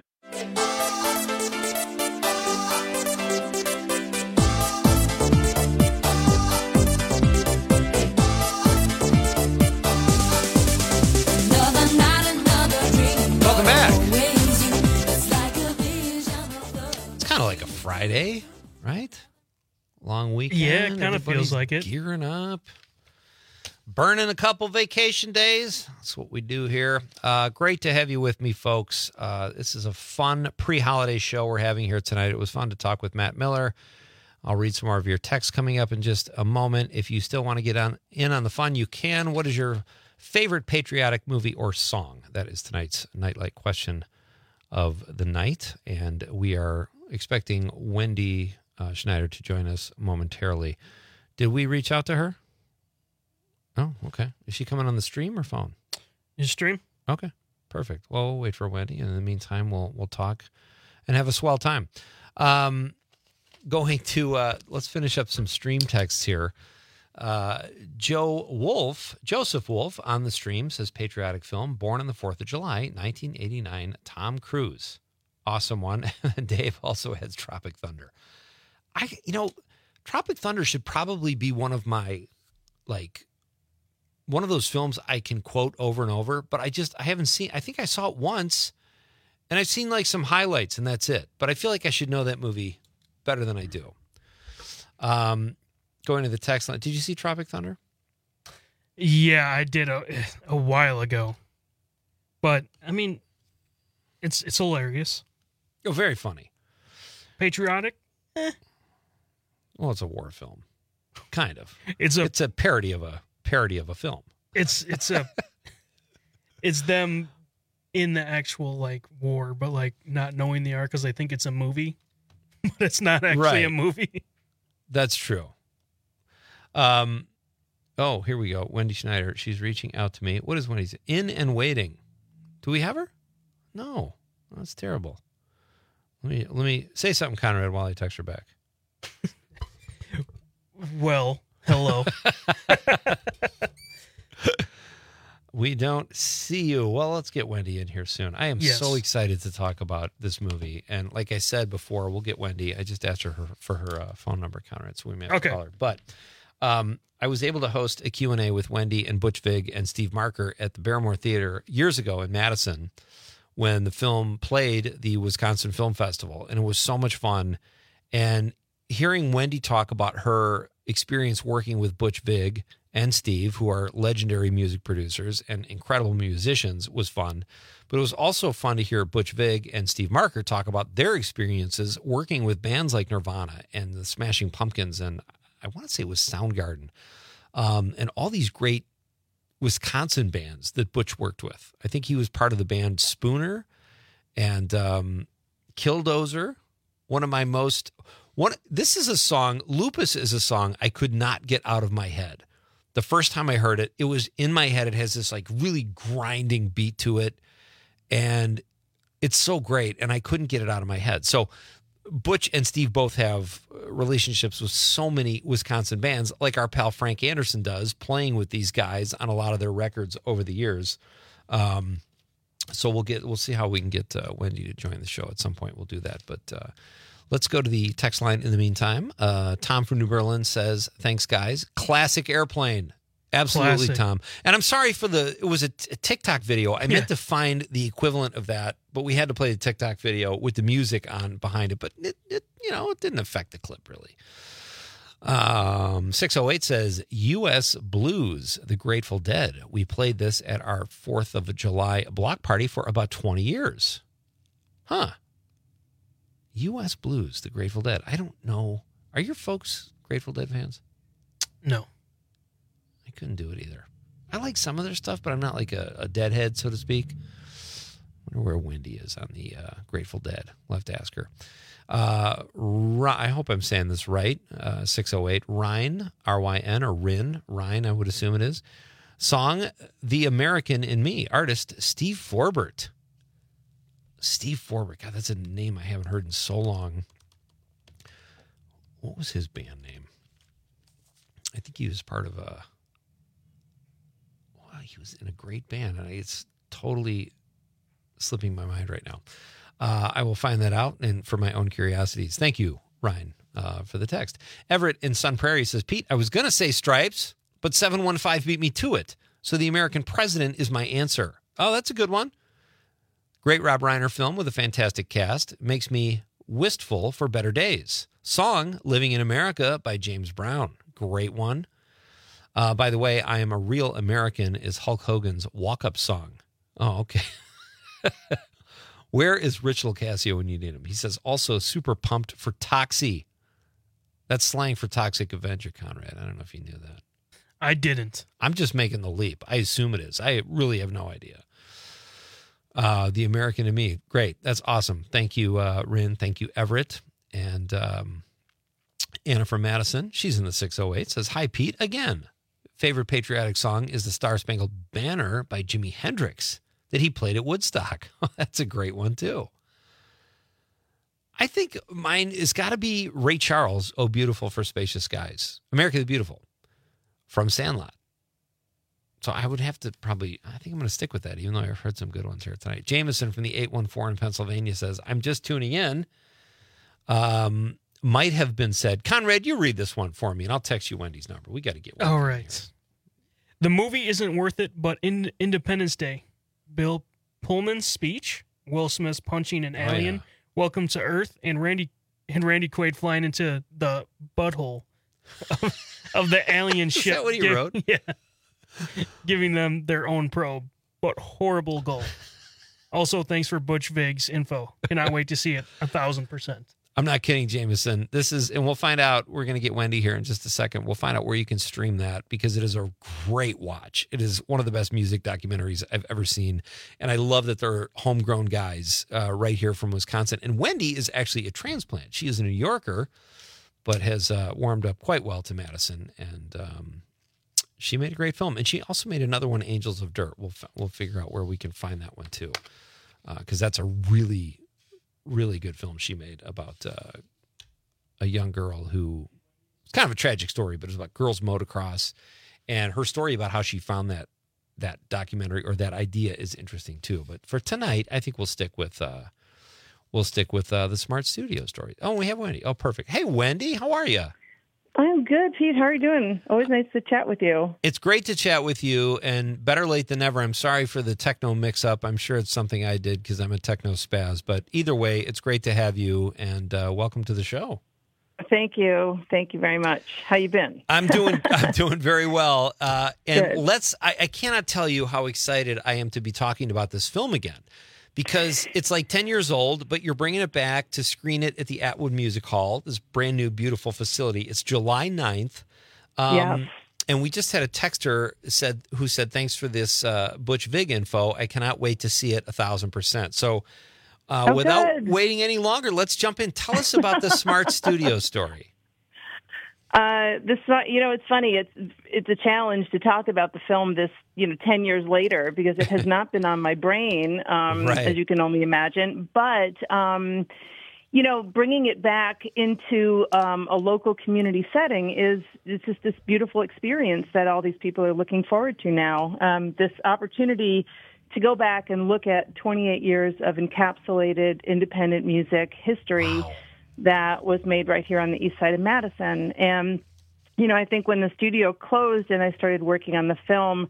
Like a Friday, right? Long weekend. Yeah, it kind of feels like it. Gearing up. Burning a couple vacation days. That's what we do here. Great to have you with me, folks. This is a fun pre-holiday show we're having here tonight. It was fun to talk with Matt Miller. I'll read some more of your texts coming up in just a moment. If you still want to get in on the fun, you can. What is your favorite patriotic movie or song? That is tonight's Nightlight question of the night. And we are expecting Wendy Schneider to join us momentarily. Did we reach out to her? Oh, okay. Is she coming on the stream or phone? Stream. Okay, perfect. Well, we'll wait for Wendy. And in the meantime, we'll talk and have a swell time. Going to, let's finish up some stream texts here. Joseph Wolf on the stream says patriotic film, born on the 4th of July, 1989, Tom Cruise. Awesome one. And Dave also has Tropic Thunder. Tropic Thunder should probably be one of my, one of those films I can quote over and over, but I haven't seen, I think I saw it once and I've seen some highlights and that's it. But I feel like I should know that movie better than I do. Going to the text line. Did you see Tropic Thunder? Yeah, I did a while ago. But, it's hilarious. Oh, very funny. Patriotic? Well, it's a war film, kind of. It's a parody of a film. It's them in the actual war, but not knowing they are because they think it's a movie, but it's not actually a movie. That's true. Oh, here we go. Wendy Schneider. She's reaching out to me. What is Wendy's in and waiting? Do we have her? No, that's terrible. Let me say something, Conrad, while I text her back. Well, hello. We don't see you. Well, let's get Wendy in here soon. I am so excited to talk about this movie. And like I said before, we'll get Wendy. I just asked her for her phone number, Conrad, so we may have to call her. But I was able to host a Q&A with Wendy and Butch Vig and Steve Marker at the Barrymore Theater years ago in Madison when the film played the Wisconsin Film Festival. And it was so much fun. And hearing Wendy talk about her experience working with Butch Vig and Steve, who are legendary music producers and incredible musicians, was fun. But it was also fun to hear Butch Vig and Steve Marker talk about their experiences working with bands like Nirvana and the Smashing Pumpkins, and I want to say it was Soundgarden, and all these great Wisconsin bands that Butch worked with. I think he was part of the band Spooner and Killdozer. This is a song, Lupus is a song I could not get out of my head. The first time I heard it, it was in my head. It has this really grinding beat to it. And it's so great. And I couldn't get it out of my head. So Butch and Steve both have relationships with so many Wisconsin bands, like our pal Frank Anderson does, playing with these guys on a lot of their records over the years. So we'll see how we can get Wendy to join the show at some point. We'll do that. But let's go to the text line in the meantime. Tom from New Berlin says, thanks, guys. Classic Airplane. Absolutely, Classic. Tom. And I'm sorry for it was a TikTok video. I meant to find the equivalent of that, but we had to play the TikTok video with the music on behind it. But it didn't affect the clip really. 608 says, U.S. Blues, The Grateful Dead. We played this at our 4th of July block party for about 20 years. Huh. U.S. Blues, The Grateful Dead. I don't know. Are your folks Grateful Dead fans? No. I couldn't do it either. I like some of their stuff, but I'm not like a deadhead, so to speak. I wonder where Wendy is on the Grateful Dead. We'll have to ask her. I hope I'm saying this right. 608, Ryan, R-Y-N, or Rin, Ryan, I would assume it is. Song, The American in Me. Artist, Steve Forbert. Steve Forbert. God, that's a name I haven't heard in so long. What was his band name? I think he was part of he was in a great band, and it's totally slipping my mind right now. I will find that out, and for my own curiosities. Thank you, Ryan, for the text. Everett in Sun Prairie says, Pete, I was going to say Stripes, but 715 beat me to it. So The American President is my answer. Oh, that's a good one. Great Rob Reiner film with a fantastic cast. Makes me wistful for better days. Song, Living in America by James Brown. Great one. By the way, I Am a Real American is Hulk Hogan's walk-up song. Oh, okay. Where is Rich LoCascio when you need him? He says, also super pumped for Toxie. That's slang for Toxic Avenger, Conrad. I don't know if you knew that. I didn't. I'm just making the leap. I assume it is. I really have no idea. The American in Me. Great. That's awesome. Thank you, Rin. Thank you, Everett. And Anna from Madison, she's in the 608, says, hi, Pete, again. Favorite patriotic song is the Star Spangled Banner by Jimi Hendrix that he played at Woodstock. That's a great one, too. I think mine has got to be Ray Charles, Oh, Beautiful for Spacious Skies. America the Beautiful from Sandlot. So I would have to I think I'm going to stick with that, even though I've heard some good ones here tonight. Jameson from the 814 in Pennsylvania says, I'm just tuning in. Might have been said. Conrad, you read this one for me, and I'll text you Wendy's number. We got to get one. All right. The movie isn't worth it, but Independence Day. Bill Pullman's speech, Will Smith's punching an alien, Welcome to Earth, and Randy Quaid flying into the butthole of the alien ship. Is that what he wrote? Yeah. Giving them their own probe, but horrible goal. Also, thanks for Butch Vig's info. Cannot wait to see it 1,000%. I'm not kidding, Jameson. This is, and we'll find out. We're going to get Wendy here in just a second. We'll find out where you can stream that because it is a great watch. It is one of the best music documentaries I've ever seen. And I love that they're homegrown guys right here from Wisconsin. And Wendy is actually a transplant. She is a New Yorker, but has warmed up quite well to Madison. And she made a great film. And she also made another one, Angels of Dirt. We'll figure out where we can find that one too. Because that's a really good film she made about a young girl who, it's kind of a tragic story, but it's about girls motocross, and her story about how she found that documentary or that idea is interesting too. But for tonight, I think we'll stick with the Smart Studio story. Oh, we have Wendy. Oh, perfect. Hey, Wendy, how are you? I'm good, Pete. How are you doing? Always nice to chat with you. It's great to chat with you, and better late than never. I'm sorry for the techno mix-up. I'm sure it's something I did because I'm a techno spaz. But either way, it's great to have you, and welcome to the show. Thank you. Thank you very much. How you been? I'm doing very well. And I cannot tell you how excited I am to be talking about this film again. Because it's like 10 years old, but you're bringing it back to screen it at the Atwood Music Hall, this brand new, beautiful facility. It's July 9th. Yes. And we just had a texter who said, thanks for this Butch Vig info. I cannot wait to see it 1,000%. So without waiting any longer, let's jump in. Tell us about the Smart Studio story. It's funny. It's a challenge to talk about the film 10 years later because it has not been on my brain, right, as you can only imagine. But, bringing it back into a local community setting it's just this beautiful experience that all these people are looking forward to now. This opportunity to go back and look at 28 years of encapsulated independent music history that was made right here on the east side of Madison. And, I think when the studio closed and I started working on the film,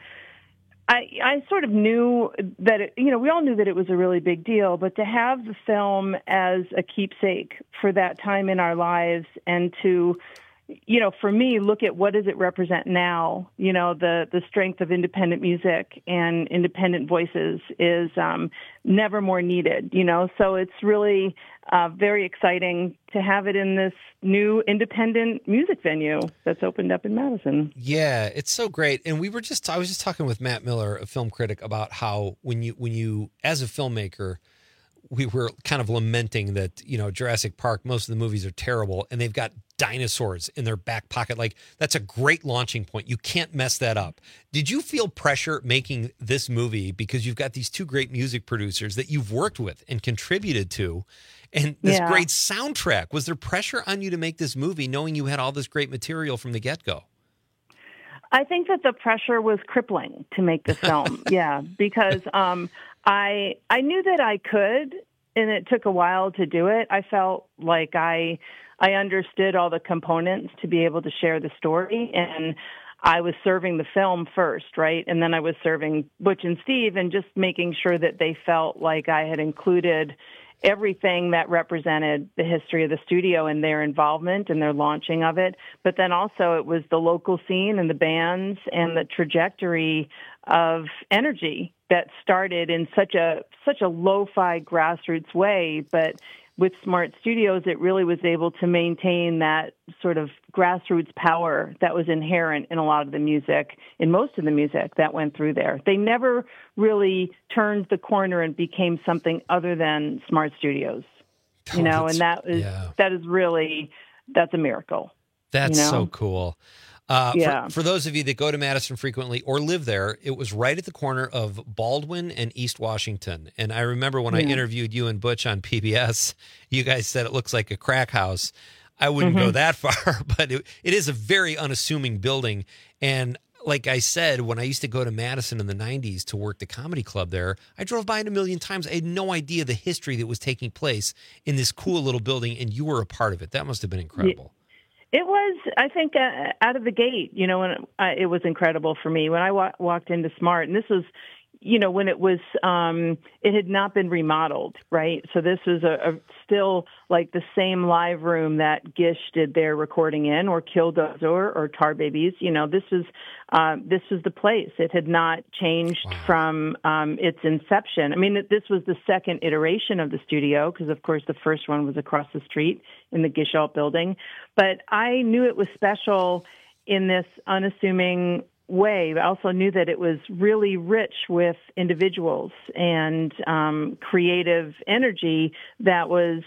I sort of knew that, we all knew that it was a really big deal, but to have the film as a keepsake for that time in our lives and to, for me, look at what does it represent now, the strength of independent music and independent voices is never more needed, so it's really very exciting to have it in this new independent music venue that's opened up in Madison. Yeah, it's so great. And I was just talking with Matt Miller, a film critic, about how when you as a filmmaker, we were kind of lamenting that, Jurassic Park, most of the movies are terrible and they've got dinosaurs in their back pocket. Like, that's a great launching point. You can't mess that up. Did you feel pressure making this movie because you've got these two great music producers that you've worked with and contributed to and this great soundtrack? Was there pressure on you to make this movie knowing you had all this great material from the get-go? I think that the pressure was crippling to make this film. Because I knew that I could, and it took a while to do it. I felt like I understood all the components to be able to share the story, and I was serving the film first, right? And then I was serving Butch and Steve and just making sure that they felt like I had included everything that represented the history of the studio and their involvement and their launching of it. But then also it was the local scene and the bands and the trajectory of energy that started in such a lo-fi grassroots way, but with Smart Studios, it really was able to maintain that sort of grassroots power that was inherent in a lot of the music, in most of the music that went through there. They never really turned the corner and became something other than Smart Studios, and that's a miracle. That's so cool. For those of you that go to Madison frequently or live there, it was right at the corner of Baldwin and East Washington. And I remember when I interviewed you and Butch on PBS, you guys said it looks like a crack house. I wouldn't go that far, but it is a very unassuming building. And like I said, when I used to go to Madison in the 90s to work the comedy club there, I drove by it a million times. I had no idea the history that was taking place in this cool little building, and you were a part of it. That must have been incredible. It was, I think, out of the gate, when it was incredible for me when I walked into Smart, and this was, when it was, it had not been remodeled, right? So this was still like the same live room that Gish did their recording in, or Killdozer or Tar Babies. This was the place. It had not changed from its inception. I mean, this was the second iteration of the studio because, of course, the first one was across the street in the Gish Alt building. But I knew it was special in this unassuming way. I also knew that it was really rich with individuals and creative energy that was,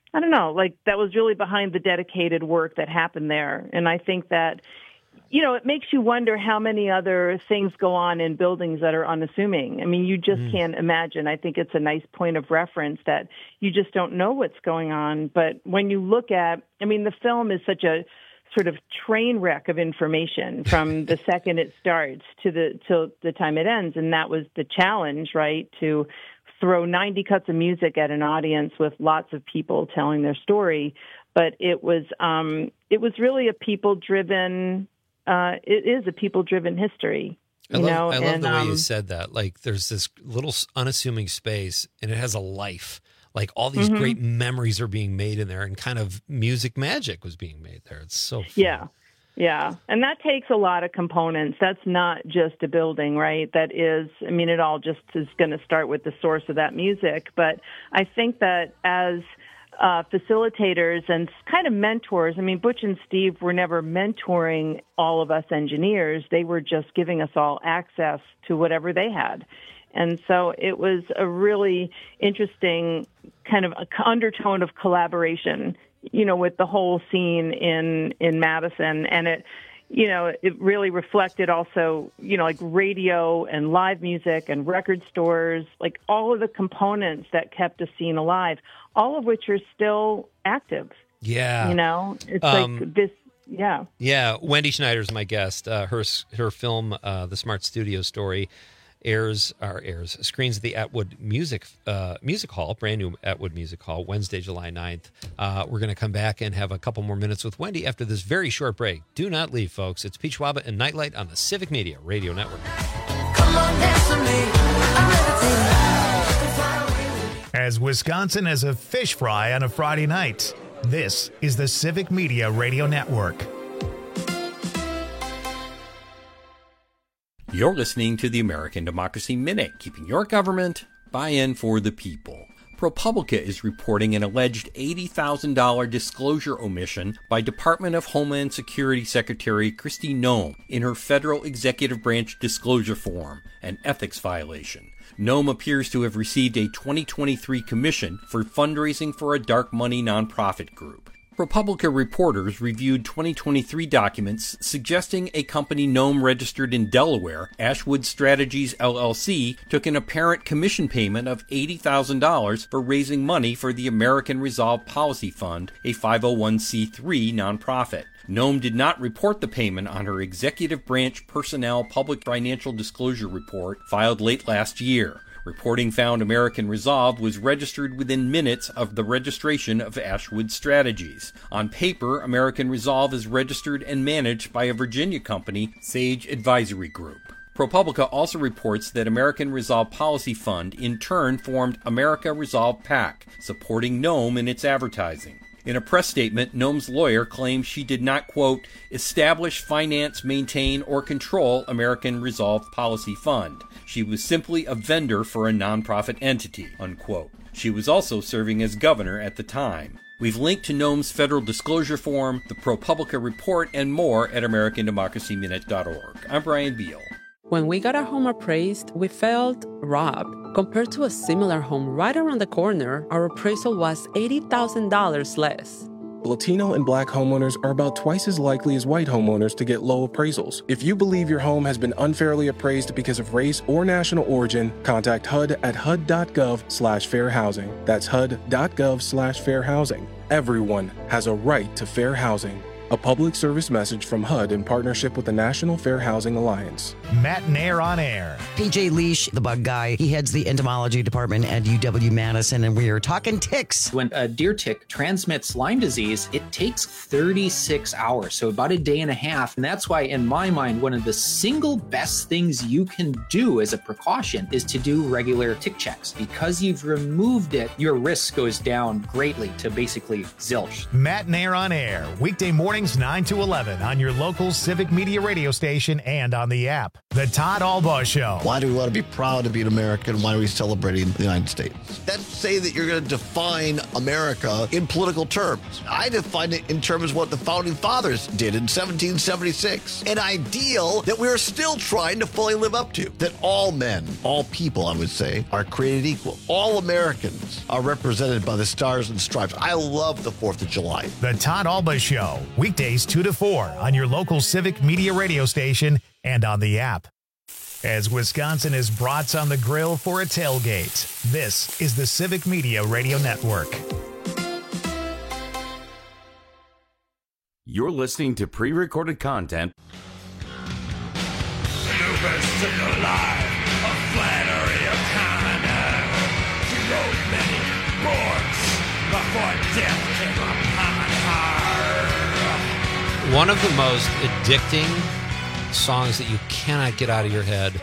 that was really behind the dedicated work that happened there. And I think that, it makes you wonder how many other things go on in buildings that are unassuming. I mean, you just can't imagine. I think it's a nice point of reference that you just don't know what's going on. But when you look at, the film is such a sort of train wreck of information from the second it starts till the time it ends. And that was the challenge, right? To throw 90 cuts of music at an audience with lots of people telling their story. But it was really a people-driven, it is a people-driven history. I love the way you said that. Like, there's this little unassuming space and it has a life. Like, all these great memories are being made in there, and kind of music magic was being made there. It's so fun. Yeah. And that takes a lot of components. That's not just a building, right? That is, it all just is going to start with the source of that music. But I think that as facilitators and kind of mentors, Butch and Steve were never mentoring all of us engineers. They were just giving us all access to whatever they had. And so it was a really interesting kind of undertone of collaboration, with the whole scene in Madison. And it really reflected also, like radio and live music and record stores, like all of the components that kept the scene alive, all of which are still active. Yeah. It's like this. Yeah. Yeah. Wendy Schneider's my guest. Her film, The Smart Studio Story. screens at the Atwood Music Hall, brand new Atwood Music Hall, Wednesday, July 9th. We're going to come back and have a couple more minutes with Wendy after this very short break. Do not leave, folks. It's Pete Schwaba and Nightlight on the Civic Media Radio Network. As Wisconsin has a fish fry on a Friday night, this is the Civic Media Radio Network. You're listening to the American Democracy Minute, keeping your government buy-in for the people. ProPublica is reporting an alleged $80,000 disclosure omission by Department of Homeland Security Secretary Kristi Noem in her federal executive branch disclosure form, an ethics violation. Noem appears to have received a 2023 commission for fundraising for a dark money nonprofit group. ProPublica reporters reviewed 2023 documents suggesting a company Noem registered in Delaware, Ashwood Strategies LLC, took an apparent commission payment of $80,000 for raising money for the American Resolve Policy Fund, a 501c3 nonprofit. Noem did not report the payment on her executive branch personnel public financial disclosure report filed late last year. Reporting found American Resolve was registered within minutes of the registration of Ashwood Strategies. On paper, American Resolve is registered and managed by a Virginia company, Sage Advisory Group. ProPublica also reports that American Resolve Policy Fund in turn formed America Resolve PAC, supporting Noem in its advertising. In a press statement, Noem's lawyer claims she did not, quote, establish, finance, maintain, or control American Resolve Policy Fund. She was simply a vendor for a nonprofit entity, unquote. She was also serving as governor at the time. We've linked to Noem's federal disclosure form, the ProPublica report, and more at AmericanDemocracyMinute.org. I'm Brian Beal. When we got our home appraised, we felt robbed. Compared to a similar home right around the corner, our appraisal was $80,000 less. Latino and Black homeowners are about twice as likely as white homeowners to get low appraisals. If you believe your home has been unfairly appraised because of race or national origin, contact HUD at HUD.gov/fair housing. That's HUD.gov/fair housing. Everyone has a right to fair housing. A public service message from HUD in partnership with the National Fair Housing Alliance. Matt Nair on air. PJ Leish, the bug guy, he heads the entomology department at UW-Madison, and we are talking ticks. When a deer tick transmits Lyme disease, it takes 36 hours, so about a day and a half. And that's why, in my mind, one of the single best things you can do as a precaution is to do regular tick checks. Because you've removed it, your risk goes down greatly to basically zilch. Matt Nair on air, weekday mornings 9 to 11 on your local Civic Media radio station and on the app. The Todd Albaugh Show. Why do we want to be proud to be an American? Why are we celebrating the United States? That's say that you're going to define America in political terms. I define it in terms of what the Founding Fathers did in 1776. An ideal that we're still trying to fully live up to. That all men, all people, I would say, are created equal. All Americans are represented by the Stars and Stripes. I love the 4th of July. The Todd Albaugh Show. Weekdays 2 to 4 on your local Civic Media radio station and on the app. As Wisconsin is brats on the grill for a tailgate, this is the Civic Media Radio Network. You're listening to pre-recorded content. Lupus took a life of Flannery O'Connor. She wrote many books before death came upon her. One of the most addicting songs that you cannot get out of your head.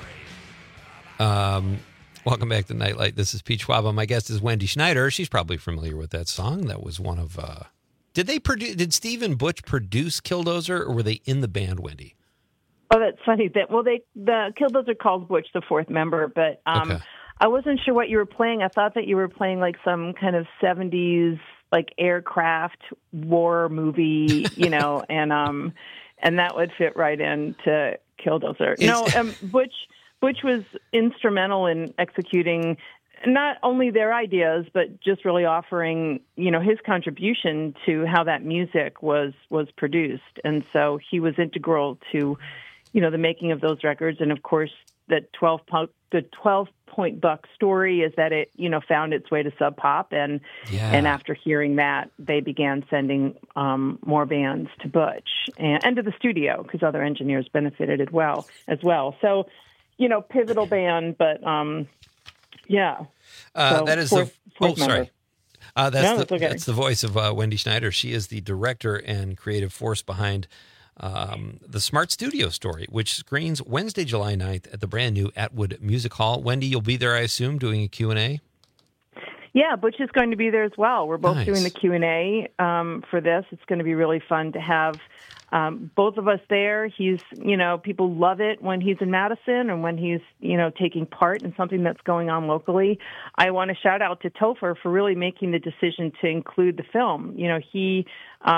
Welcome back to Nightlight. This is Pete Schwaba. My guest is Wendy Schneider. She's probably familiar with that song. That was one of... Did Steve and Butch produce Killdozer, or were they in the band, Wendy? Oh, that's funny. The Killdozer called Butch the fourth member, but Okay. I wasn't sure what you were playing. I thought that you were playing like some kind of 70s like aircraft war movie, and that would fit right into Killdozer. Butch was instrumental in executing not only their ideas, but just really offering, his contribution to how that music was produced. And so he was integral to, the making of those records. And of course, the 12-Point Buck story is that it, found its way to Sub Pop. And after hearing that, they began sending more bands to Butch and to the studio because other engineers benefited as well. So, pivotal band, but yeah. That is fourth member. sorry. That's okay. That's the voice of Wendy Schneider. She is the director and creative force behind the Smart Studio Story, which screens Wednesday, July 9th at the brand new Atwood Music Hall. Wendy, you'll be there, I assume, doing a Q&A? Yeah, Butch is going to be there as well. We're both Nice. doing the Q&A for this. It's going to be really fun to have both of us there. He's, people love it when he's in Madison and when he's, taking part in something that's going on locally. I want to shout out to Topher for really making the decision to include the film. He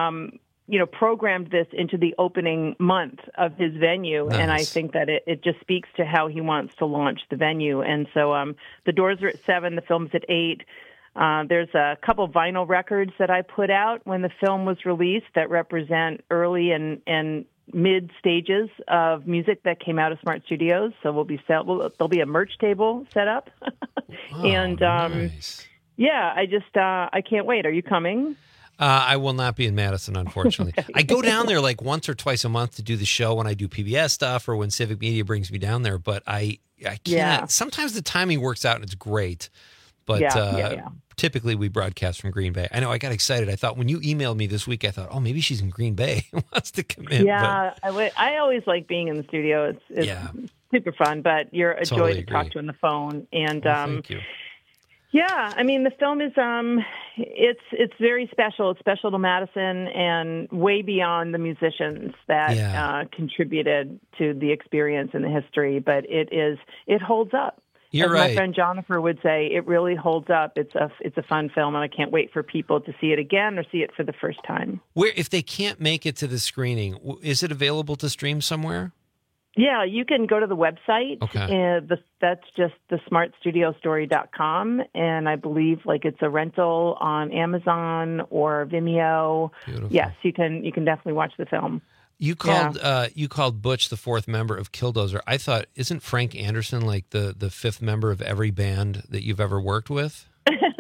programmed this into the opening month of his venue, Nice. and I think that it just speaks to how he wants to launch the venue. And so the doors are at 7, the film's at 8. There's a couple vinyl records that I put out when the film was released that represent early and mid stages of music that came out of Smart Studios. So there'll be a merch table set up, and nice. yeah, I can't wait. Are you coming? I will not be in Madison, unfortunately. Okay. I go down there like once or twice a month to do the show when I do PBS stuff or when Civic Media brings me down there, but I can't. Yeah. Sometimes the timing works out and it's great, but Yeah. typically we broadcast from Green Bay. I know I got excited. I thought when you emailed me this week, I thought, oh, maybe she's in Green Bay and wants to come in. Yeah, I always like being in the studio. It's super fun, but you're a Totally joy to talk agree. to on the phone. And Thank you. yeah, I mean, the film is it's very special. It's special to Madison and way beyond the musicians that contributed to the experience and the history. But it holds up. You're As right. my friend Jonathan would say, it really holds up. It's a fun film, and I can't wait for people to see it again or see it for the first time. Where if they can't make it to the screening, is it available to stream somewhere? Yeah, you can go to the website. Okay. That's just thesmartstudiostory.com, and I believe it's a rental on Amazon or Vimeo. Beautiful. Yes, you can definitely watch the film. You called Butch the fourth member of Killdozer. I thought, isn't Frank Anderson like the fifth member of every band that you've ever worked with?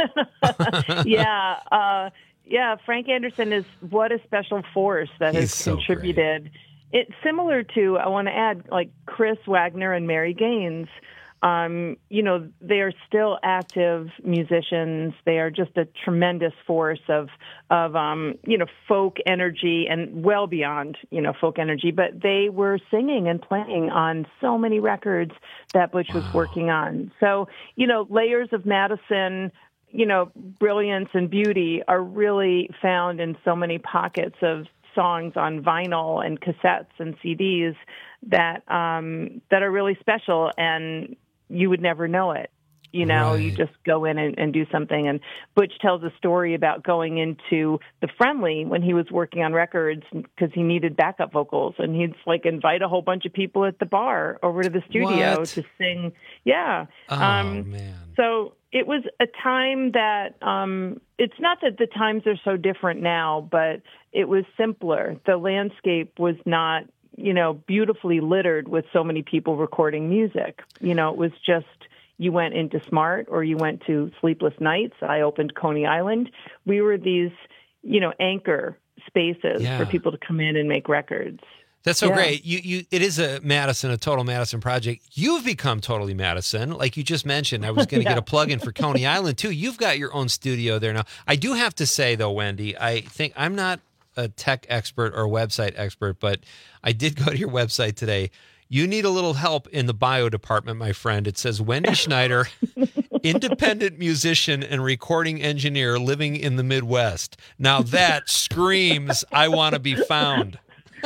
Yeah, Frank Anderson is what a special force that He's has so contributed. It's similar to, I want to add, Chris Wagner and Mary Gaines. They are still active musicians. They are just a tremendous force of folk energy and well beyond, folk energy. But they were singing and playing on so many records that Butch was working on. So, layers of Madison, brilliance and beauty are really found in so many pockets of songs on vinyl and cassettes and CDs that are really special, and you would never know it. You just go in and do something. And Butch tells a story about going into the Friendly when he was working on records because he needed backup vocals, and he'd invite a whole bunch of people at the bar over to the studio to sing. Yeah. Oh, man. So it was a time that it's not that the times are so different now, but it was simpler. The landscape was not, beautifully littered with so many people recording music. It was just you went into Smart or you went to Sleepless Nights. I opened Coney Island. We were these, anchor spaces for people to come in and make records. That's so great. It is a total Madison project. You've become totally Madison. Like you just mentioned, I was going to get a plug in for Coney Island too. You've got your own studio there now. I do have to say though, Wendy, I think I'm not a tech expert or a website expert, but I did go to your website today. You need a little help in the bio department, my friend. It says Wendy Schneider, independent musician and recording engineer living in the Midwest. Now that screams, I want to be found.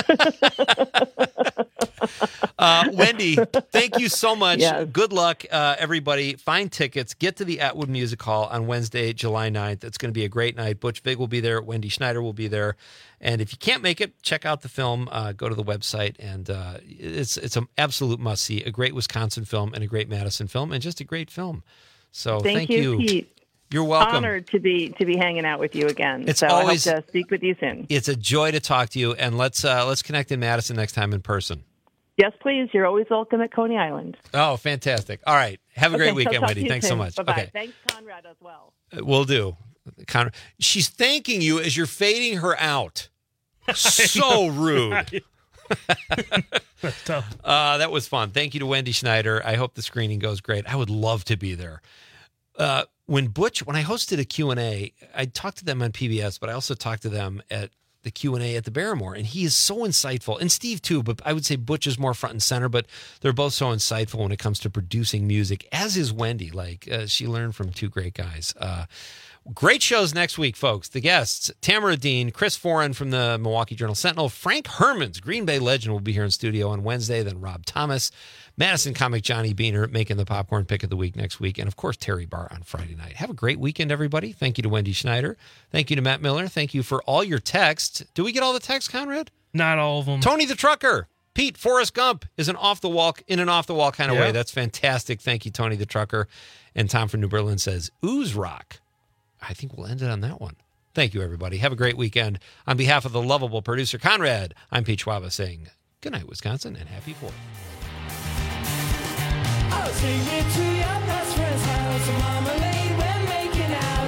Wendy, thank you so much. Yes. Good luck, everybody. Find tickets. Get to the Atwood Music Hall on Wednesday, July 9th. It's going to be a great night. Butch Vig will be there. Wendy Schneider will be there. And if you can't make it, check out the film. Go to the website. And it's an absolute must-see. A great Wisconsin film and a great Madison film and just a great film. So thank you. Pete. You're welcome. Honored to be hanging out with you again. It's so always- I hope to speak with you soon. It's a joy to talk to you. And let's connect in Madison next time in person. Yes, please. You're always welcome at Coney Island. Oh, fantastic. All right. Have a great weekend, talk to Wendy. you Thanks so soon. much. Bye-bye. Okay. Thanks, Conrad, as well. Will do. Connor, she's thanking you as you're fading her out. So rude. That's tough. That was fun. Thank you to Wendy Schneider. I hope the screening goes great. I would love to be there. When I hosted a Q&A, I talked to them on PBS, but I also talked to them at the Q&A at the Barrymore, and he is so insightful. And Steve too, but I would say Butch is more front and center, but they're both so insightful when it comes to producing music, as is Wendy. She learned from two great guys. Great shows next week, folks. The guests, Tamara Dean, Chris Foran from the Milwaukee Journal-Sentinel, Frank Hermans, Green Bay legend, will be here in studio on Wednesday, then Rob Thomas, Madison comic Johnny Beaner making the popcorn pick of the week next week, and of course, Terry Barr on Friday night. Have a great weekend, everybody. Thank you to Wendy Schneider. Thank you to Matt Miller. Thank you for all your texts. Do we get all the texts, Conrad? Not all of them. Tony the Trucker. Pete, Forrest Gump is in an off-the-wall kind of way. That's fantastic. Thank you, Tony the Trucker. And Tom from New Berlin says, ooze rock. I think we'll end it on that one. Thank you, everybody. Have a great weekend. On behalf of the lovable producer, Conrad, I'm Pete Schwaba saying good night, Wisconsin, and happy 4th. I'll take you to your best friend's house. Marmalade, we're making out.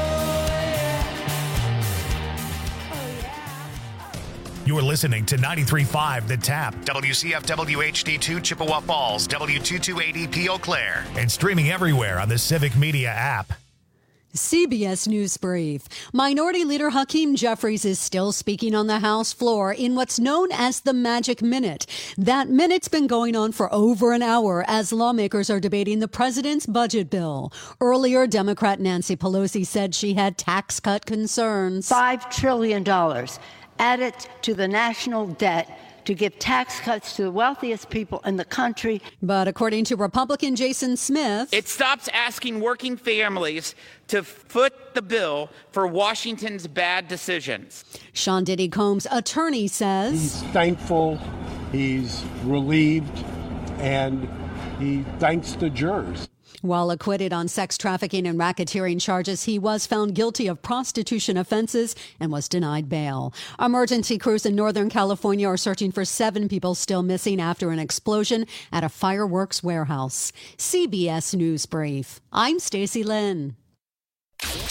You're listening to 93.5 The Tap, WCFW HD2 Chippewa Falls, W228EP Eau Claire, and streaming everywhere on the Civic Media app. CBS News Brief. Minority Leader Hakeem Jeffries is still speaking on the House floor in what's known as the Magic Minute. That minute's been going on for over an hour as lawmakers are debating the president's budget bill. Earlier, Democrat Nancy Pelosi said she had tax cut concerns. $5 trillion added to the national debt to give tax cuts to the wealthiest people in the country. But according to Republican Jason Smith, it stops asking working families to foot the bill for Washington's bad decisions. Sean Diddy Combs' attorney says he's thankful, he's relieved, and he thanks the jurors. While acquitted on sex trafficking and racketeering charges, he was found guilty of prostitution offenses and was denied bail. Emergency crews in Northern California are searching for 7 people still missing after an explosion at a fireworks warehouse. CBS News Brief. I'm Stacey Lynn.